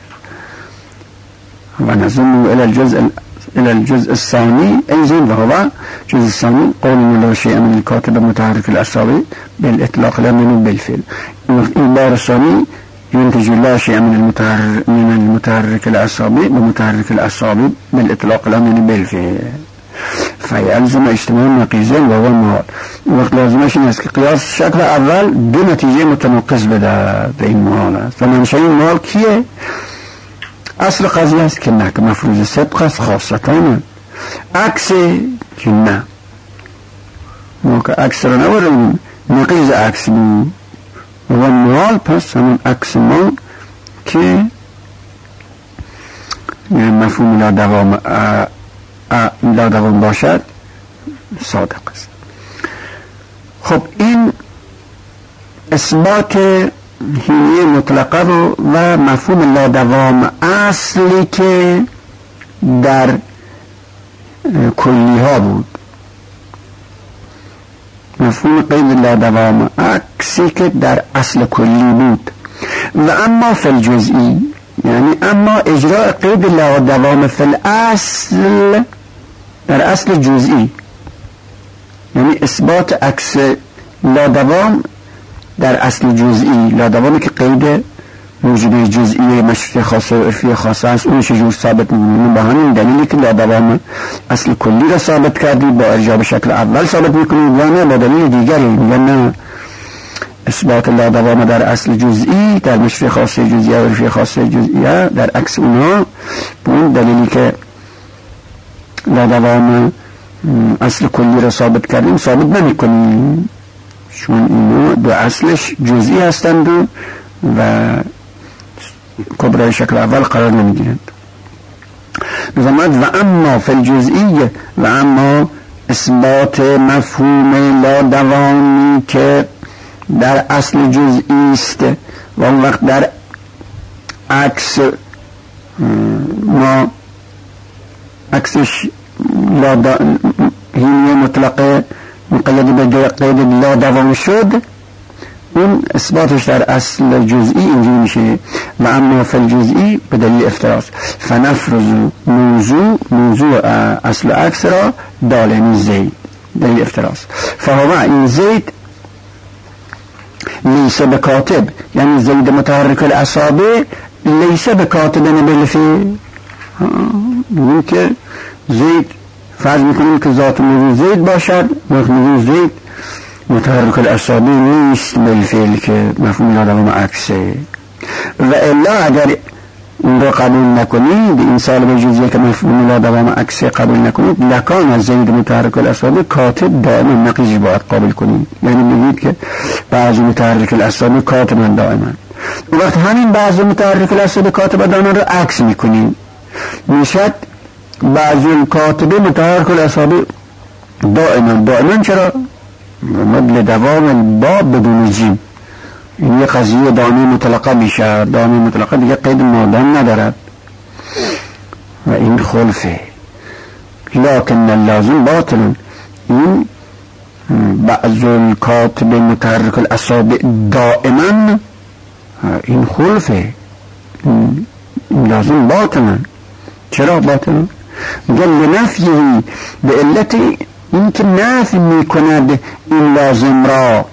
و نظم الى الجزء الى الجزء الثاني انزين، وهو الجزء الثاني قول لا شيء من الكاتب متحرك الاصابع بالاطلاق لا من بالفعل. البار الثاني ينتج لا شيء من المتحرك من المتحرك الاصابع بمتحرك الاصابع بالاطلاق لا من بالفعل. فيلزم اجتماع نقيضين وهو المحال. وقت لازمش این است که قیاس شکل اول دو نتیجه متناقض بده، به این محال است. و منشأ این محال کیه؟ اصل قضیه است که نه، که مفروض صدق است خاصتانه، عکس که نه، ما که عکس را نبریم نقیض عکس بیم و محال، پس همون عکس ما که مفهوم لا دوام لا دوام باشد صادق است. خب این اثبات هیه مطلقه و مفهوم لا دوام اصلی که در کلی ها بود مفهوم قید لا دوام عکسی که در اصل کلی بود. و اما فی الجزئی، یعنی اما اجراء قید لا دوام فی الاصل در اصل جزئی، یعنی اثبات عکس لا دوام در اصل جزئی. لا دوامی که قید موجب جزئی مشروطه خاصه و عرفی خاصه است، اون چجور ثابت می‌کنیم؟ با همین دلیلی که لا دوام اصل کلی را ثابت کردی با ارجاع به شکل اول ثابت می‌کنیم، یا نه با دلیل دیگری، یا نه اثبات لا دوام در اصل جزئی در مشروطه خاصه جزئیه و عرفی خاصه جزئیه در عکس اونها با اون دلیلی که لا دوام اصل کلی را ثابت کردیم ثابت نمی‌کنیم، چون اینا دو اصلش جزئی هستند و کبرای شکل اول قرار نمیگیرند. و اما فی الجزئی، و اما اثبات مفهوم لا دوامی که در اصل جزئی است و اون وقت در عکس ما عکسش لا هینیه مطلقه مقید به قید لا دوام شد، اون اثباتش در اصل جزئی اینجوری میشه و اما فی الجزئی به دلیل افتراض فنفرض موضوع موضوع اصل عکس را دالنی زید دلیل افتراض فهو این زید لیس بکاتب، یعنی زید متحرک الاصابع لیس بکاتب بالفعل. بگیم که زید فرض میکنیم که ذات موضوع زید باشد، موضوع زید متحرک الاصابع نیست بالفعل که مفهوم لا دوام عکسه. و الا اگر این رو قبول نکنید، این سالب جزئیه که مفهوم لا دوام عکسه قبول نکنید، لکان از زید متحرک الاصابع کاتب دائما نقیض باید قابل کنید، یعنی بگید که بعض متحرک الاصابع کاتبا دائما، وقت همین بعض متحرک الاصابع کاتبا دائما رو عکس میکنید، میشد بعض الکاتبه متحرک الاصابع دائما. دائما چرا؟ مبل دوام باب بدون جیم، این یه قضیه دائمی مطلقه میشه، دائمی مطلقه دیگه قید مادن ندارد و این خلفه. لکن اللازم باطل، این بعض الکاتب متحرک الاصابع دائما این خلفه، این لازم باطل. چرا باطل؟ میگه لنفیه به علت این که نفی میکند این لازم را،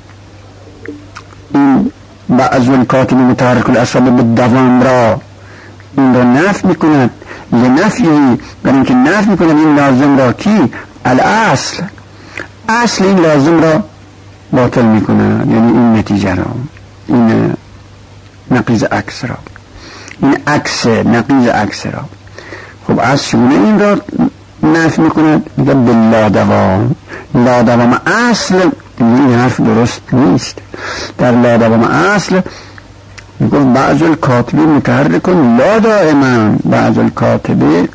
این بعض الکاتب متحرک الاصابع بالدوام را این را نفی میکند. لنفیه برای اینکه نفی میکند این لازم را کی؟ الاصل، اصل این لازم را باطل میکند، یعنی این نتیجه را، این نقیض عکس را، این عکس نقیض عکس را. خب از شونه این را نفی میکند، میگه باللا دوام. لا دوام اصل این حرف درست نیست. در لا دوام اصل میگه بعض الکاتبه متحرک لا دائما، بعض الکاتبه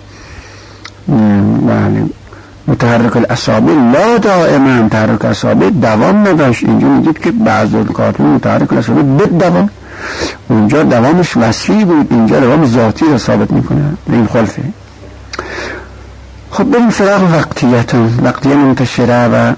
بله متحرک الاصابع لا دائما، متحرک الاصابع دوام نداشت. اینجا میگید که بعض الکاتبه متحرک الاصابع بالدوام، اونجا دوامش وصفی بود، اینجا دوام ذاتی را ثابت میکنه، این خلفه. خب بریم سراغ وقتیت، وقتیه منتشره و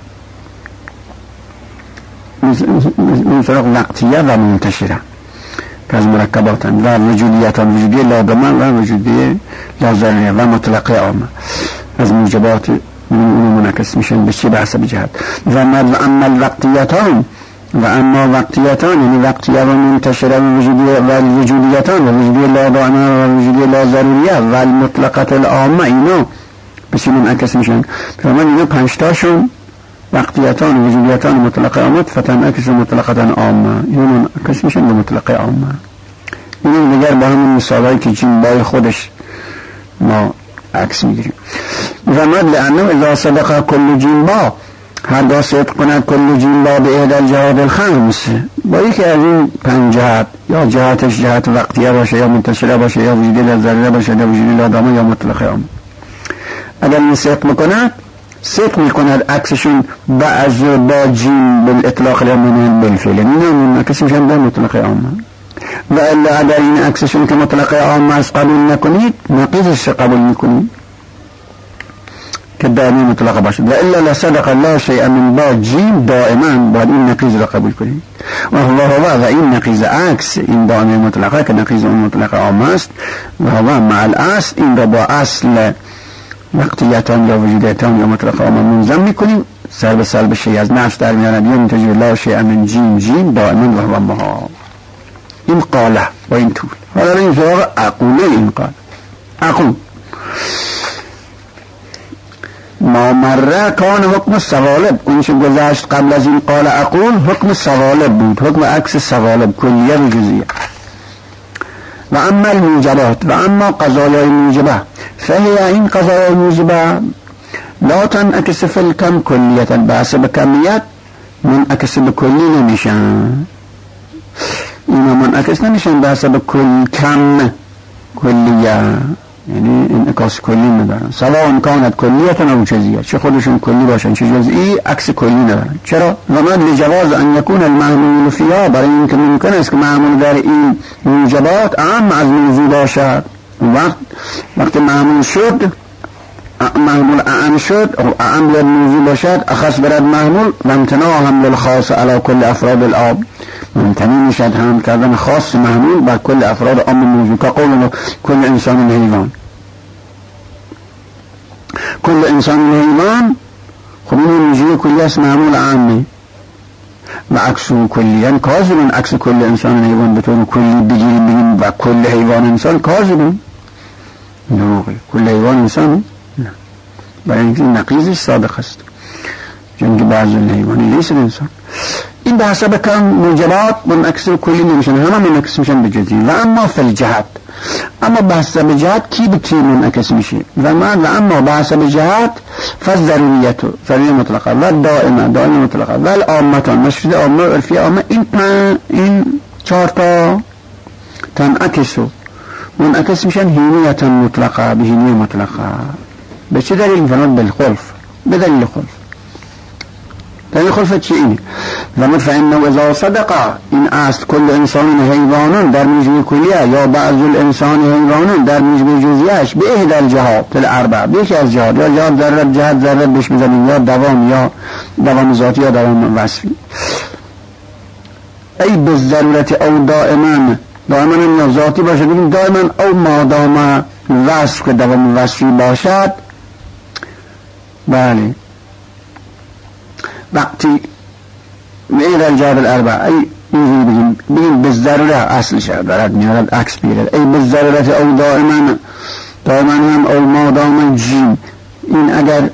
بریم سراغ وقتیه و منتشره که از مرکباتن و وجودیتان، وجودی لازمه و وجودی لازمه و مطلقه عامه از موجبات اون منعکس میشن به چی؟ به حسب جهت. و اما الوقتیتان، و اما وقتیتان یعنی وقتیه و منتشره و وجودی و وجودیتان و وجودی لازمه و وجودی لازمه و المطلقه العامه، اینا به چی منعکس میشن؟ فرمان اینا پنجتاشون وقتیتان و وجودیتان مطلقه عامه فتنعکس مطلقه عامه، اینا منعکس میشن به مطلقه عامه. این دیگر با همون مثالایی که جنبای خودش ما عکس میگیریم. فرمان لانه اذا صدق کل جنبا، هرگاه صدق کند کل جنبا به احدى الجهات الخمس، با یکی از این پنج جهت، یا جهتش جهت وقتیه باشه یا منتشره باشه یا وجودی لازمه باشه یا وجودی لازمه یا مطلقه عامه، اگر این صدق میکند صدق میکند عکسشون بعض با جیم بالاطلاق لمنون بالفعل، اینا منعکس میشن به مطلقه عامه. و الا اگر این عکسشون که مطلقه عامه از قبول نکنید، نقیضش قبول میکنید که دائمی مطلقه باشد و الا لصدق لا شیء من با جیم دائما باید این نقیض را قبول کنید و هو هو و این نقیض عکس این دائمی مطلقه که نقیض اون مطلقه عام است و هو مع الاصل این را با اصل وقتیتان یا وجودیتان یا مطلقه عام منظم میکنیم سر به سلب شیء از نفس در میانه ینتج لا شیء من جیم جیم دائما و هو محال. این قاله با این طول. حالا این سراغ عقوله این قال عقول ما مره کان حکم سوالب اون چه گذشت قبل از این قال عقول حکم سوالب بود حکم عکس سوالب کلیه و جزیه و اما الموجبات و اما قضایای موجبه فهی این قضایای موجبه لا تنعکس فی الکم کلیتا بحث به کمیت منعکس به کلی نمیشن اینا منعکس نمیشن بحث به کل کم کلیه یعنی انعکاس کلی ندارن سواء کانت کلیتا او جزئیه چه خودشون کلی باشن چه جزئی عکس کلی ندارن چرا ومن لجواز ان یکون المعمول فيها برای اینکه ممکن است که معمول در این موجبات اعم از موضوع باشد وقت وقت معمول شد معمول اعم شد او اعم در موضوع باشد اخص برد معمول و امتناع حمل الخاص على کل افراد العام ممتنی میشد حمل کردن خاص معمول بر کل افراد عام موضوع که قول کل انسان حیوان کل انسان حیوان خب این موضوع کلی است معمول عامه و عکس کلی یعنی کاذبون عکس کل انسان حیوان به طور کلی بگیریم بگیم و کل حیوان انسان کاذبون دروغه کل حیوان انسان نه برای اینکه نقیضش صادق است چون که بعض الحیوانی لیس انسان این به حسب کم موجبات منعکس کلی نمیشن همه منعکس میشن به جزئی و اما فی الجهت اما به حسب جهت کی به کی منعکس میشه و ما و اما به حسب جهت فالضروریت ضروری مطلقه و دائمه دائمه مطلقه و العامه مشهود عامه و عرفی عامه این این چهار تا تنعکس منعکس میشن هینیت مطلقه به هینیه مطلقه به چه دلیل فنان بالخلف به دلیل خلف دلیل خلفت چه اینه و فإنه اذا صدق این اصل کل انسان حیوانون در مجموع کلیه یا بعض الانسان حیوانون در مجموع جزئیش به احدى الجهات الاربع به یکی از جهات یا جهات ذرت جهت ذرت بهش میزنیم یا دوام یا دوام ذاتی یا دوام وصفی ای به ضرورت او دائما دائما یا ذاتی باشه بگیم دائما او مادام وصف که دوام وصفی باشد بله وقتی غیر الجهات الاربع ای اینجوری بگیم بگیم به ضروره اصلش دارد میارد عکس بیارد ای به ضرورت او دائما دائما هم او مادام جیم این اگر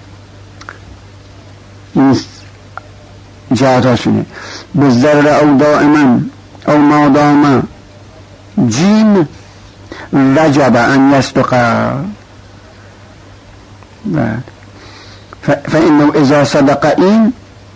این جهت هاشونه به ضروره او دائما او مادام جیم وجب ان يصدق فإنه إذا صدق إن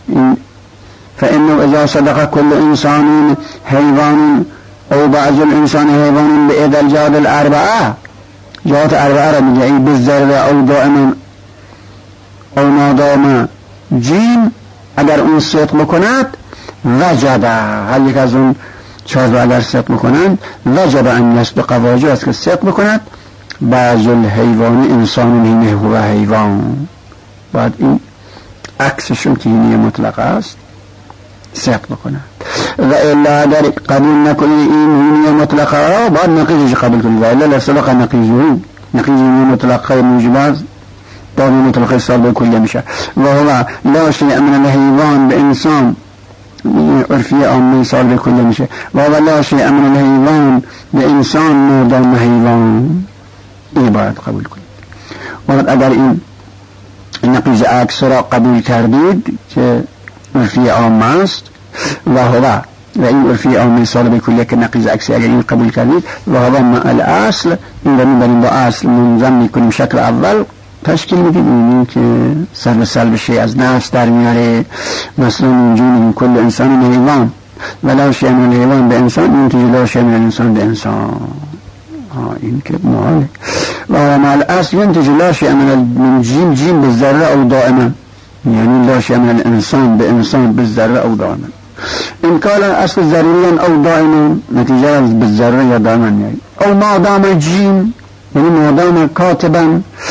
فإنه إذا صدق كل إنسان حيوان أو بعض الإنسان حيوان بإحدى الجهات الأربعة جهات أربعة رمجعي بالذرة أو دائما أو مادام جيم اگر اون صدق بکند وجب هر یک از اون چهار اگر صدق بکنند وجب ان يصدق واجب است که صدق بکند بعض الحیوان انسان اینه هو حیوان باید این عکسشون که اینیه مطلقه است صدق بکنند و الا اگر قبول نکنید این اینیه مطلقه باید نقیزش قبول کنید و الا لصدق نقیزه نقیز اینیه مطلقه موجبات دائم مطلقه صالب کلیه میشه و هو لا شیء من الحیوان به انسان عرفی عامی صالب کلیه میشه و هو لا شیء من الحیوان به انسان مادام حیوان این باید قبول کنید و اگر این نقیض عکس را قبول کردید که عرفی عام است و هو و این عرفی عامی صالب کلیه که نقیض عکسی اگر این قبول کردید و هو مع الاصل این رو میبریم با اصل منظم میکنیم شکل اول تشکیل میدیم اینی که سر به سلب شیء از نفس در میاره مثلا اینجوری کل انسان حیوان ولا شیء من الحیوان به انسان این که لا شیء من الانسان به انسان این که محاله و مع الاصل ينتج لا شيء من جيم جيم بالذره او دائما يعني لا شيء من الانسان بانسان بالذره او دائما ان كان اصل ضروريا او دائما نتيجه بالذره یا دائما يعني او ما دام جيم يعني ما دام كاتبا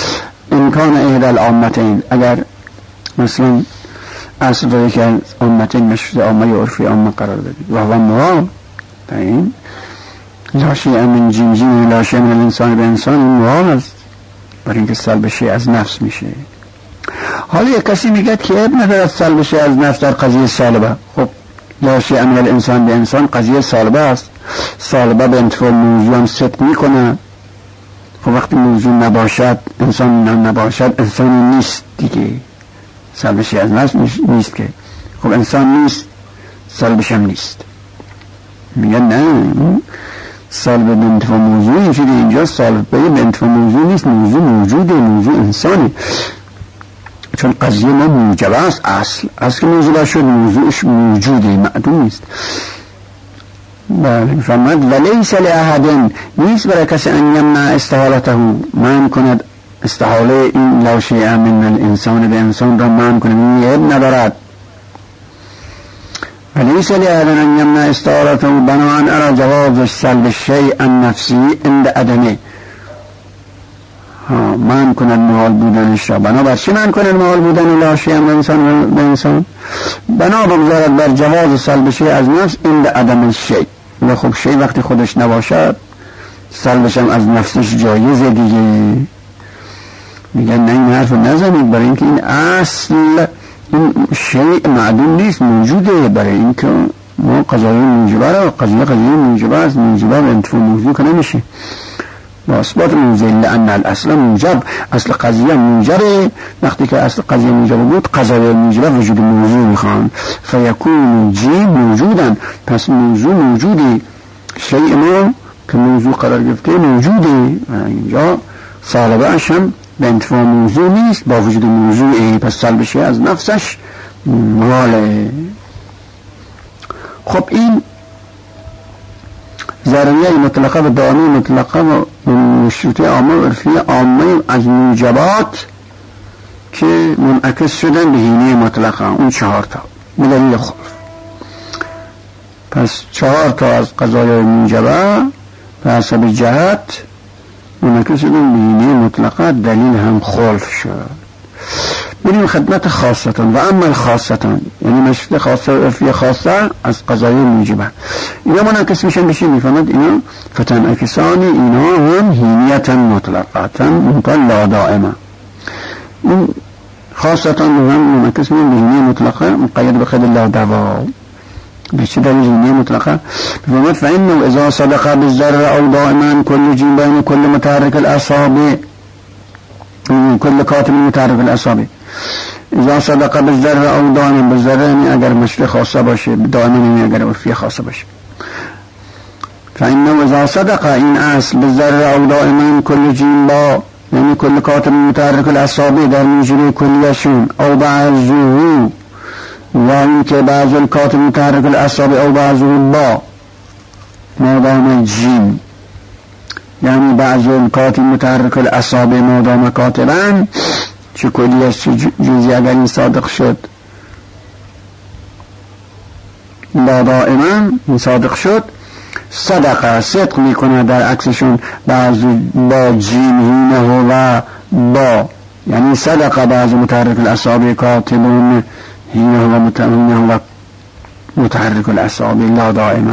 امکان احد العامتین، اگر مثلا اصل رو که از عامتین مشروط عامه عرفی عامه قرار بدید و هو ما این لاشی امن جیم جیم لاشی امن انسان به انسان این موال است، برای اینکه سلب شیء از نفس میشه. حالا یک کسی میگه که اب ندارد سلب شیء از نفس در قضیه سالبه. خب لاشی امن انسان به انسان قضیه سالبه است، سالبه به انتفاع موضوع هم صدق میکنه. خب وقتی موضوع نباشد، انسان نباشد، انسانی نیست دیگه، سلب شیء از نفس نیست که. خب انسان نیست، سلبش هم نیست. میگن نه، سالب به انتفاع موضوع اینجوری اینجا سالب به انتفاع موضوع نیست، موضوع موجوده، موضوع انسانی، چون قضیه ما موجبه است. اصل اصل موضوع شد موضوعش موجوده، معدوم نیست. بله میفهمد ولیس لأحد نیست برای کسی ان یمنع استحالته، من کند استحاله این لا شیء من الانسان به انسان را من کند، این ندارد. وليس لأحد أن يمنع استعارته بناء على جواز سلب الشيء النفسي عند عدمه. ها من کند محال بودنش را، بنا بر چی من کند محال بودن لا شیء من انسان به انسان؟ بنا بگذارد بر جواز سلب شیء از نفس عند عدم الشیء. و خب شیء وقتی خودش نباشد سلبش هم از نفسش جایزه دیگه. میگن نه این حرف نزنید، برای اینکه این اصل این شیء معدوم نیست، موجوده. برای اینکه ما قضایه موجبه را قضیه قضیه موجبه است، موجبه به انتفاع موضوع که نمیشه با اثبات موجب، لأن الاصل موجب، اصل قضیه موجبه. وقتی که اصل قضیه موجب بود قضایه موجبه وجود موضوع میخوان، فیکون جیب موجودن، پس موضوع موجودی، شیء ما که موضوع قرار گرفته موجوده. اینجا سالبه هم به انتفاع موضوع نیست، با وجود موضوعی، پس سلبش از نفسش ماله. خب این ضروریه مطلقه و دائمی مطلقه و مشروطه عامه و عرفی عامه از موجبات که منعکس شدن به هینه مطلقه، اون چهار تا بدلیل خلف. پس چهار تا از قضایای موجبه به حسب جهت منعکس شدن به هینه مطلقه، دلیل هم خلف شد. بریم خدمت خاصتان. و اما الخاصتان یعنی مشروط خاصه و عرفی خاصه از قضایای موجبه، اینا منعکس میشن بشه میفهمد اینا فتنعکسان اینا هم هینیتا مطلقتا ممکن لا دائمه. این خاصتان هم منعکس میشن به هینه مطلقه مقید به خد لا دوام. به چه دلیل هینه مطلقه؟ بفهمد فإنه اذا صدق بالذر او دائما كل جیم بین كل متحرک الاصابع كل کاتب متحرک الاصابع. اذا صدق بالذر او دائما، بالذر یعنی اگر مشروط خاصه باشه، دائما یعنی اگر عرفی خاصه باشه. فإنه اذا صدق این اصل بالذر او دائما كل جیم با یعنی كل کاتب متحرک الاصابع در موجب کلیشون، او بعضه و این که بعض الکاتب متحرک الاصابع او بعضه با مادام جیم، یعنی بعض الکاتب متحرک الاصابع مادام کاتبن چه کلیش چه جزی اگر این صادق شد لا دائما این صادق شد، صدقه صدق میکنه در عکسشون بعض با جیم هینه و با، یعنی صدقه بعض متحرک الاصابع کاتبون هینه و متحرک الاصابع لا دائما.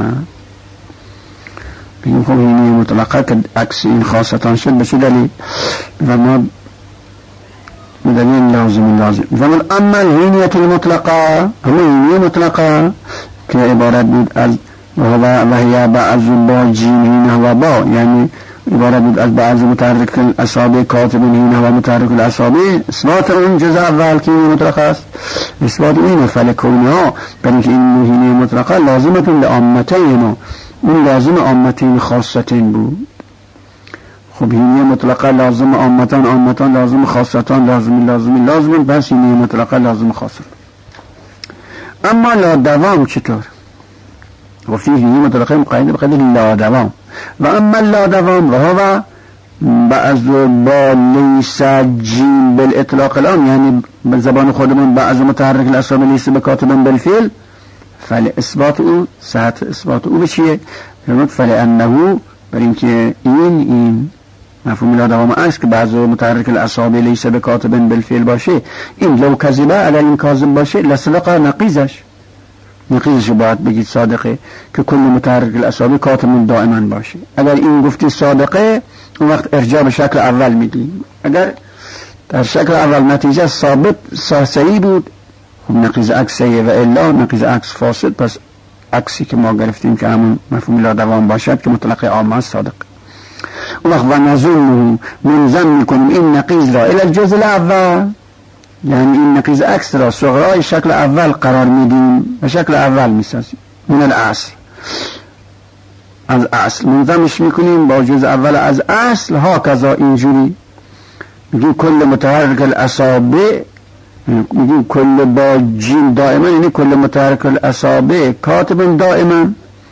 بگیم خب هینه مطلقه که عکس این خاصتان شد به چه دلیل؟ و ما بدلیل لازم لازم. فمن اما الهینیت المطلقه، همه هینه مطلقه که عبارت بود از و هی بعض با جیم هینه و با، یعنی عبارت بود از بعض متحرک الاصابع کاتب هینه و متحرک الاصابع. اثبات اون جزء اول که هینه مطلقه است، اثبات اینه فلکونها، برای که این هینه مطلقه لازمتون لعامتین، اون لازم عامتین خاصتین بود. خب هینه مطلقه لازم عامتان، عامتان لازم خاصتان، لازم لازم لازم بس هینه مطلقه لازم خاصتان. اما لا دوام چطور؟ و فيه هینه مطلقه مقید بقید لا دوام. و اما لا دوام و هو بعض با لیس جیم بالاطلاق الان، یعنی به زبان خودمون بعض متحرک الاصابع لیس بکاتبن بالفعل، فل اثبات او صحت اثبات او بچیه؟ فلانه برای اینکه این این مفهوم لا دوام عکس که بعض متحرک الاصابع لیس به کاتب بالفعل باشه، این لو کذبه اگر این کاذب باشه لصدق نقیزش نقیزش باید بگید صادقه که کل متحرک الاصابع کاتب دائما باشه. اگر این گفتی صادقه اون وقت ارجاع به شکل اول میدیم. اگر در شکل اول نتیجه ثابت صحیح بود خب نقیض عکس صحیح و الا نقیض عکس فاسد، پس عکسی که ما گرفتیم که همون مفهوم لا دوام باشد که مطلق عام است صادق. اون وقت و نظن منظم میکنیم این نقیض را الى الجزء الاول، یعنی این نقیض عکس را صغرای شکل اول قرار میدیم و شکل اول میسازیم من الاصل، از اصل منظمش میکنیم با جزء اول از اصل. ها کذا اینجوری میگیم کل متحرک الاصابع، میگیم کل با جیم دائما، یعنی کل متحرک الاصابع کاتب دائما،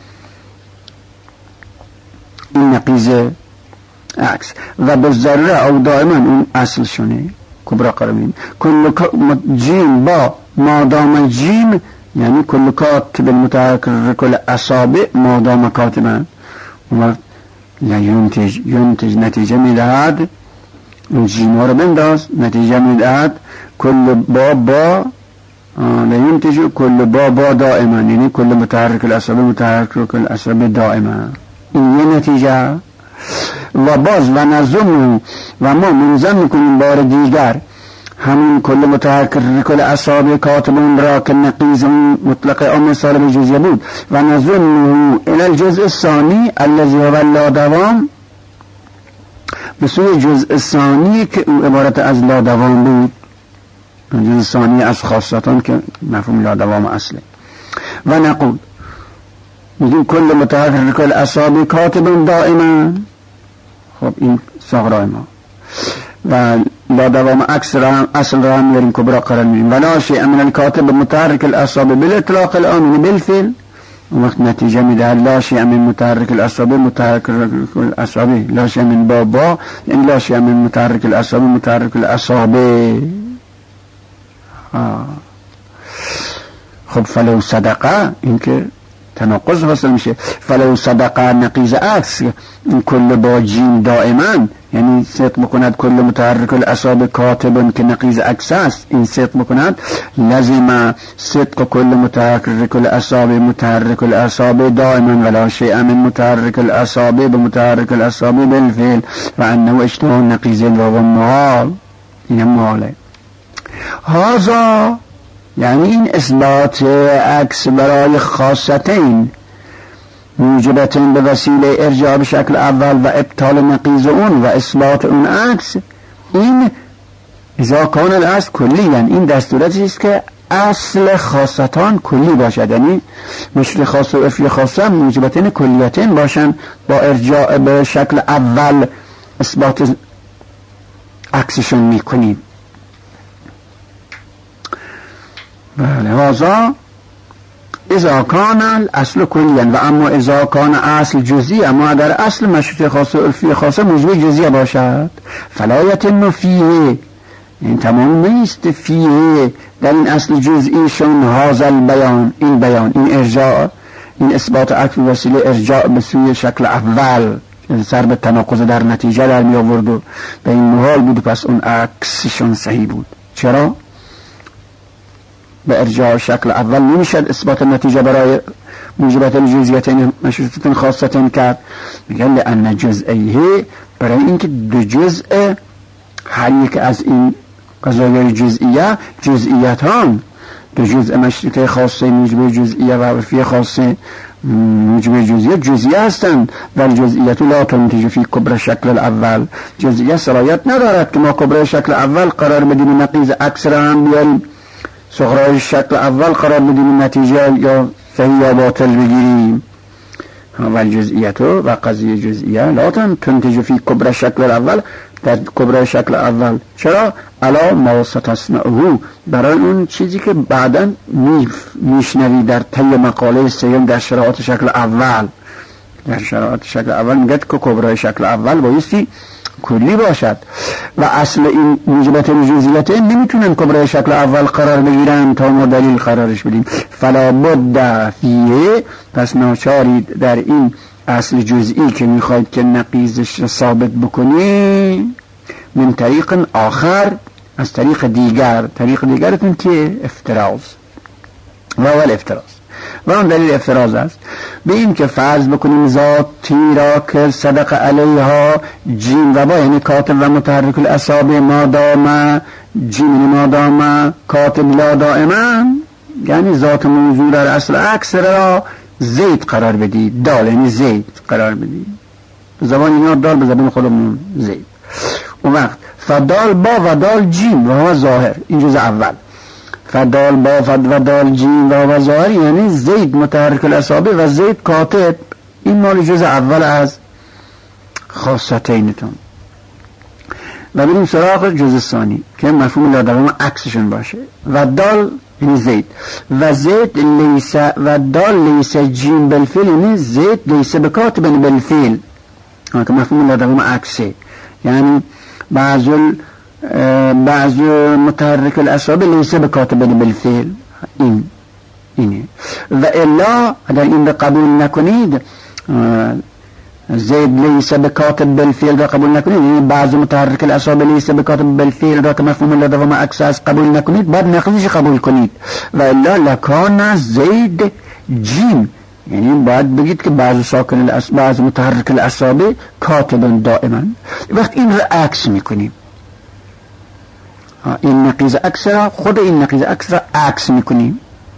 این نقیض عکس و به ضروره او دائما اون اصل شونه کبرا قرار میدیم. کل جیم با مادام جیم، یعنی کل کاتب متحرک الاصابع مادام کاتبا و ینتج ینتج نتیجه میدهد، اون جیم ها رو بنداز، نتیجه میدهد کل با با ینتج کل با با دائما، یعنی کل متحرک الاصابع متحرک الاصابع دائما، این یه نتیجه. و باز و نظم و ما منظم میکنیم بار دیگر همین کل متحرک الاصابع کاتبون را که نقیض مطلق عام سالب جزیه بود و نظم الى الجزء الثانی الذي هو لا دوام، به سوی جزء ثانی که او عبارت از لا دوام بود، جزء ثانی از خاصتان که مفهوم لا دوام اصله. و نقول میگیم کل متحرک الاصابع کاتب دائما، خب این صغرای ما و لا دوام عکس را هم اصل را هم میاریم کبرا قرار میدیم. ولا شیء من الکاتب متحرک الاصابع بالاطلاق الان بالفعل، وقت نتیجه میده لا شیء من متحرک الاصابع متحرک الاصابع، لا شیء من بابا یعنی لا شیء من متحرک الاصابع متحرک الاصابع. خب فلو صدقه این که تناقض حاصل میشه. فلو صدقه نقیض عکس کل با جیم دائما، یعنی صدق بکند کل متحرک الاصابع کاتبون که نقیض عکس است، این صدق بکند لازم صدق کل متحرک الاصابع متحرک الاصابع دائما ولا شیء من متحرک الاصابع بمتحرک الاصابع بالفعل و انه اشتباه نقیض و محال، این هم محاله. هذا یعنی این اثبات عکس برای خاصتین موجبتین به وسیله ارجاع به شکل اول و ابطال نقیض اون و اثبات اون عکس، این اذا کان الاصل کلی، یعنی این دستوراتی است که اصل خاصتان کلی باشد، یعنی مشروط خاص و عرفی خاصه موجبتین کلیتین باشن با ارجاع به شکل اول اثبات عکسشون میکنید. بله هذا اذا کان الاصل کلیا و اما اذا کان اصل جزئی، اما اگر اصل مشروط خاص و عرفی خاصه موجب جزئی باشد فلا یتم فیه، این تمام نیست فیه در این اصل جزئی شون هذا البیان، این بیان این ارجاع این اثبات عکس وسیله ارجاع به سوی شکل اول سر به تناقض در نتیجه در می آورد و به این محال بود، پس اون عکسشون صحیح بود. چرا؟ به ارجاع شکل اول نمیشد اثبات نتیجه برای موجبات الجزئیتین مشروطتین خاصتین کرد. میگن لأن جزئیه، برای اینکه دو جزء هر یک از این قضایای جزئیه جزئیت هم دو جزء مشروطه خاصه موجب جزئیه و عرفی خاصه موجب جزئیه جزئیه هستند و جزئیت لا تنتج فی کبر شکل الاول، جزئیه سرایت ندارد که ما کبر شکل اول قرار بدیم نقیض عکس را هم بیاریم صغرای شکل اول قرار بدیم نتیجه یا صحیح یا باطل بگیریم. و جزئیت و قضیه جزئیه لا تنتج فی کبر شکل الاول، در کبر شکل اول. چرا؟ الا ما ستصنعه، برای اون چیزی که بعدا میشنوی در طی مقاله سیوم در شرایط شکل اول. در شرایط شکل اول میگه که کبر شکل اول بایستی کلی باشد و اصل این موجبات جزئیات نمیتونن کبرای شکل اول قرار بگیرن تا ما دلیل قرارش بدیم. فلا بد فیه، پس ناچاری در این اصل جزئی که میخواید که نقیضش را ثابت بکنی من طریق آخر، از طریق دیگر. طریق دیگرتون که افتراض و اول افتراض و اون دلیل افتراض است به این که فرض بکنیم ذاتی را که صدق علیها جیم و با، یعنی کاتب و متحرک الاصابع مادام جیم مادام کاتب لا دائما، یعنی ذات موضوع در اصل عکس را زید قرار بدید، دال یعنی زید قرار بدید، به زبان اینا دال، به زبان خودمون زید. اون وقت فدال با و دال جیم و هوا ظاهر، این جزء اول. فدال با و دال جیم و هوا ظاهر یعنی زید متحرک الاصابع و زید کاتب، این مال جزء اول از خاصتینتون. و بریم سراغ جزء ثانی که مفهوم لادوام عکسشون باشه. و دال یعنی زید و زید لیسه و دال لیسه جیم بالفعل، یعنی زید لیسه بکاتب بالفعل، که مفهوم لادوام عکسه، یعنی بعض بعض متحرک الاصابع لیسه بکاتب بالفعل، این اینه. و الا اگر این را قبول نکنید، زید لیسه بکاتب بالفعل را قبول نکنید، یعنی بعض متحرک الاصابع لیسه بکاتب بالفعل را که مفهوم لادوام عکس است قبول نکنید، بعد نقیضش قبول کنید. و الا لکان زید جیم، یعنی باید بگید که بعض ساکن الاصابع، بعض متحرک الاصابع کاتبن دائما. وقت این را عکس میکنیم، این نقیض عکس را، خود این نقیض عکس را عکس میکنیم.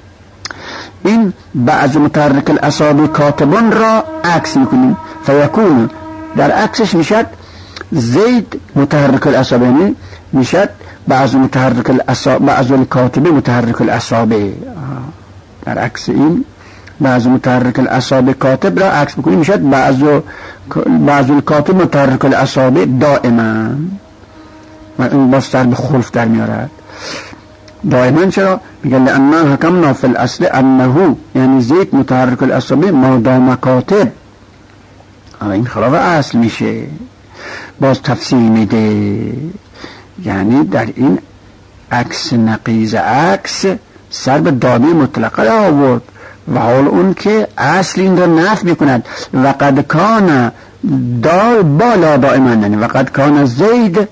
این بعض متحرک الاصابع کاتبان را عکس میکنیم، فیکون در عکسش میشد زید متحرک الاصابع، یعنی میشد بعض متحرک الاصابع، بعض الکاتب متحرک الاصابع. در عکس این بعض متحرک الاصابع کاتب را عکس بکنیم، میشد بعض بعض الکاتب متحرک الاصابع دائما. و این باز سر به خلف در میارد. دائما چرا؟ میگه لأننا حکمنا فی الاصل انه، یعنی زید متحرک الاصابع مادام کاتب. اما این خلاف اصل میشه، باز تفصیل میده. یعنی در این عکس نقیض عکس سر به دامی مطلقه را آورد و حال اون که اصل این را نفی میکند. و قد کان دال بالا دائما، یعنی و قد کان زید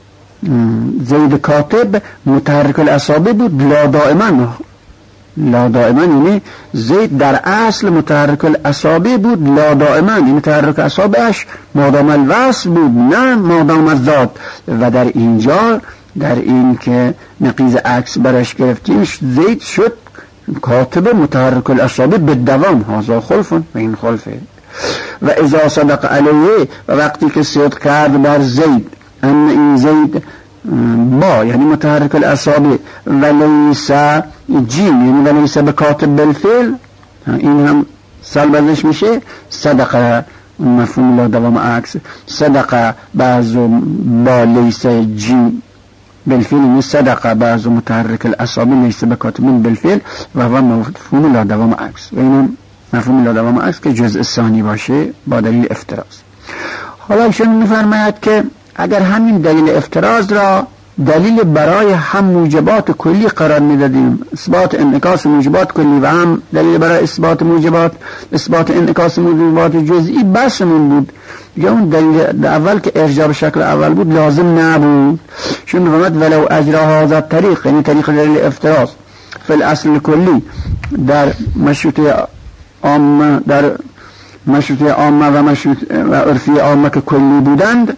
زید کاتب متحرک الاصابع بود لا دائما. لا دائما یعنی زید در اصل متحرک الاصابع بود لا دائما، یعنی تحرک اصابعش مادام الوصل بود نه مادام الذات. و در اینجا در این که نقیض عکس برش گرفتیم، زید شد کاتب متحرک الاصابع به دوام. هذا خلف و این خلفه. و اذا صدق علیه، و وقتی که صدق کرد بر زید ان این زید با، یعنی متحرک الاصابع، ولیس جیم، یعنی ولیس بکاتب بالفعل، این هم سلب ازش میشه صدق، مفهوم لا دوام عکس. صدق بعض با لیس جیم بالفعل، یعنی صدق بعض متحرک الاصابع لیس بکاتب بالفعل و هو مفهوم لا دوام عکس. و این مفهوم لا دوام عکس که جزء ثانی باشه با دلیل افتراض. حالا ایشون میفرماید که اگر همین دلیل افتراض را دلیل برای هم موجبات کلی قرار میدادیم، اثبات انعکاس موجبات کلی، و هم دلیل برای اثبات موجبات اثبات انعکاس موجبات جزئی، بسمون بود. یا اون دلیل اول که ارجاع به شکل اول بود لازم نبود. چون میفرماید ولو اجرا هذا طریق، یعنی طریق دلیل افتراض فی الاصل کلی در مشروطه عامه، در مشروطه عامه و مشروطه و عرفی عامه که کلی بودند،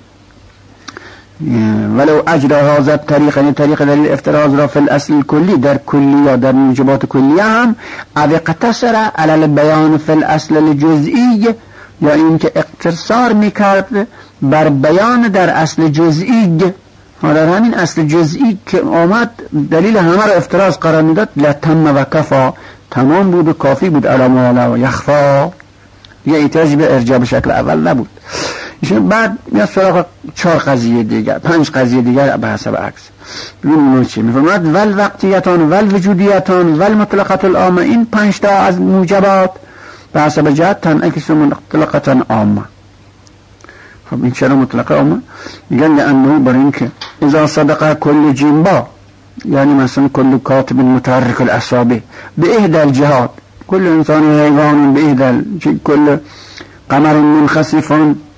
ولو اجرا هذا طریق، یعنی طریق دلیل افتراض را فی الاصل کلی در کلی یا در موجبات کلیه هم، او اقتصر علی البیان فی الاصل الجزئی، یا این که اقتصار میکرد بر بیان در اصل جزئی. حالا همین اصل جزئی که آمد دلیل همه را افتراض قرار میداد، لتم و کفا، تمام بود و کافی بود، علامه و یخفا، یه احتیاج به ارجاع به شکل اول نبود. بعد میاد سراغ چهار قضیه دیگر، پنج قضیه دیگر به حسب عکس. ببینیم چی میفرماید. ول وقتیتان ول وجودیتان ول مطلقات العامه، این پنج تا از موجبات به حسب جهت تنعکس مطلقاً عامه. خب این چرا مطلقه عامه؟ میگن لانه برای اینکه اذا صدق کل جنبا، یعنی مثلا کل کاتب متحرک الاصابع به احدى الجهات، کل انسان حیوان به احدى، کل قمر منخسف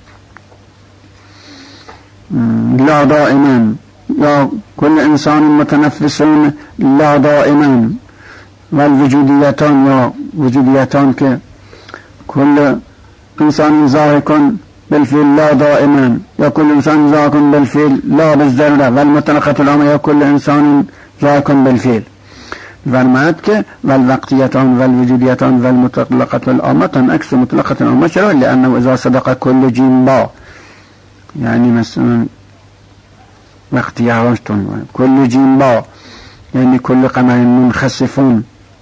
لا دائما، یا كل انسان متنفس لا دائما، والوجودیتان یا وجودیتان که كل انسان ضاحك بالفعل لا دائما، یا كل انسان ضاحك بالفعل لا بالذره، والمطلقه العامه یا كل انسان ضاحك بالفعل. فرماید که والوقتیتان والوجودیتان والمطلقه العامه عکس مطلقه العامه. چرا؟ لانه اذا صدق كل جیم با، یعنی مثلا وقتی هاشتون كل جیم با یعنی كل قمر منخسفون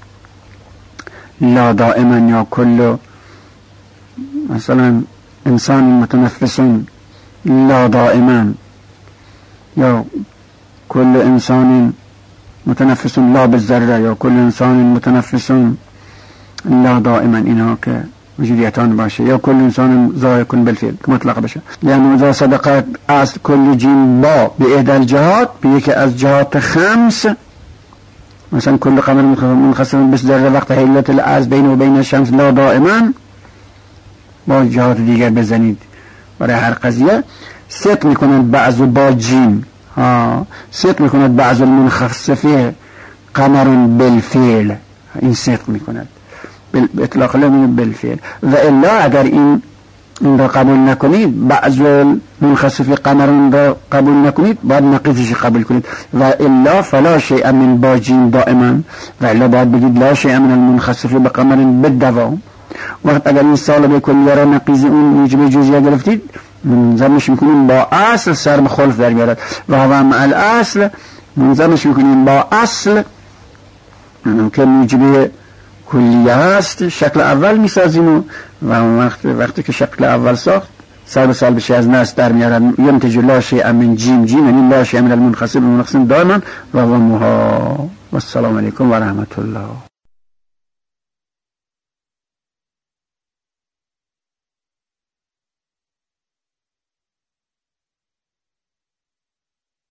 لا دائما، یا كل مثلا انسان متنفس لا دائما، یا كل انسان متنفس لا بالذره، یا كل انسان متنفس لا دائما، اینها که وجودیتان باشه، یا كل انسان ضاحك بالفعل که مطلق بشه. یعنی اذا صدقت اصل كل جیم با به احدى الجهات، به یکی از جهات خمس، مثلا كل قمر منخسف بالذره وقت حیلت الارض بین و بین الشمس لا دائما، با جهات دیگر بزنید برای هر قضیه. صدق میکنند بعض با جیم ها، صدق میکند بعض المنخسفه قمر بالفعل، این صدق میکند اطلاق لمن بالفعل. و الا اگر این این را قبول نکنید، بعض منخسف قمر را قبول نکنید، باید نقیضش قبول کنید. و الا فلا شیء من با جیم دائما، و الا باید بگید لا شیء من المنخسف بقمر بالدوام. وقت اگر این سالب کلیه را نقیض اون موجب جزئیه گرفتید، منظمش میکنیم با اصل، سر به خلف در میارد. و هوا مع الاصل منظمش میکنیم با اصل که موجب کلیه هست. شکل اول میسازیم و وقت وقتی که شکل اول ساخت، سر به سال بشه از نص در میارد. ینتج لا شیء من جیم جیم، یعنی لا شیء من المنخسف المنخسف دائما و هو مها. و السلام علیکم و رحمت الله.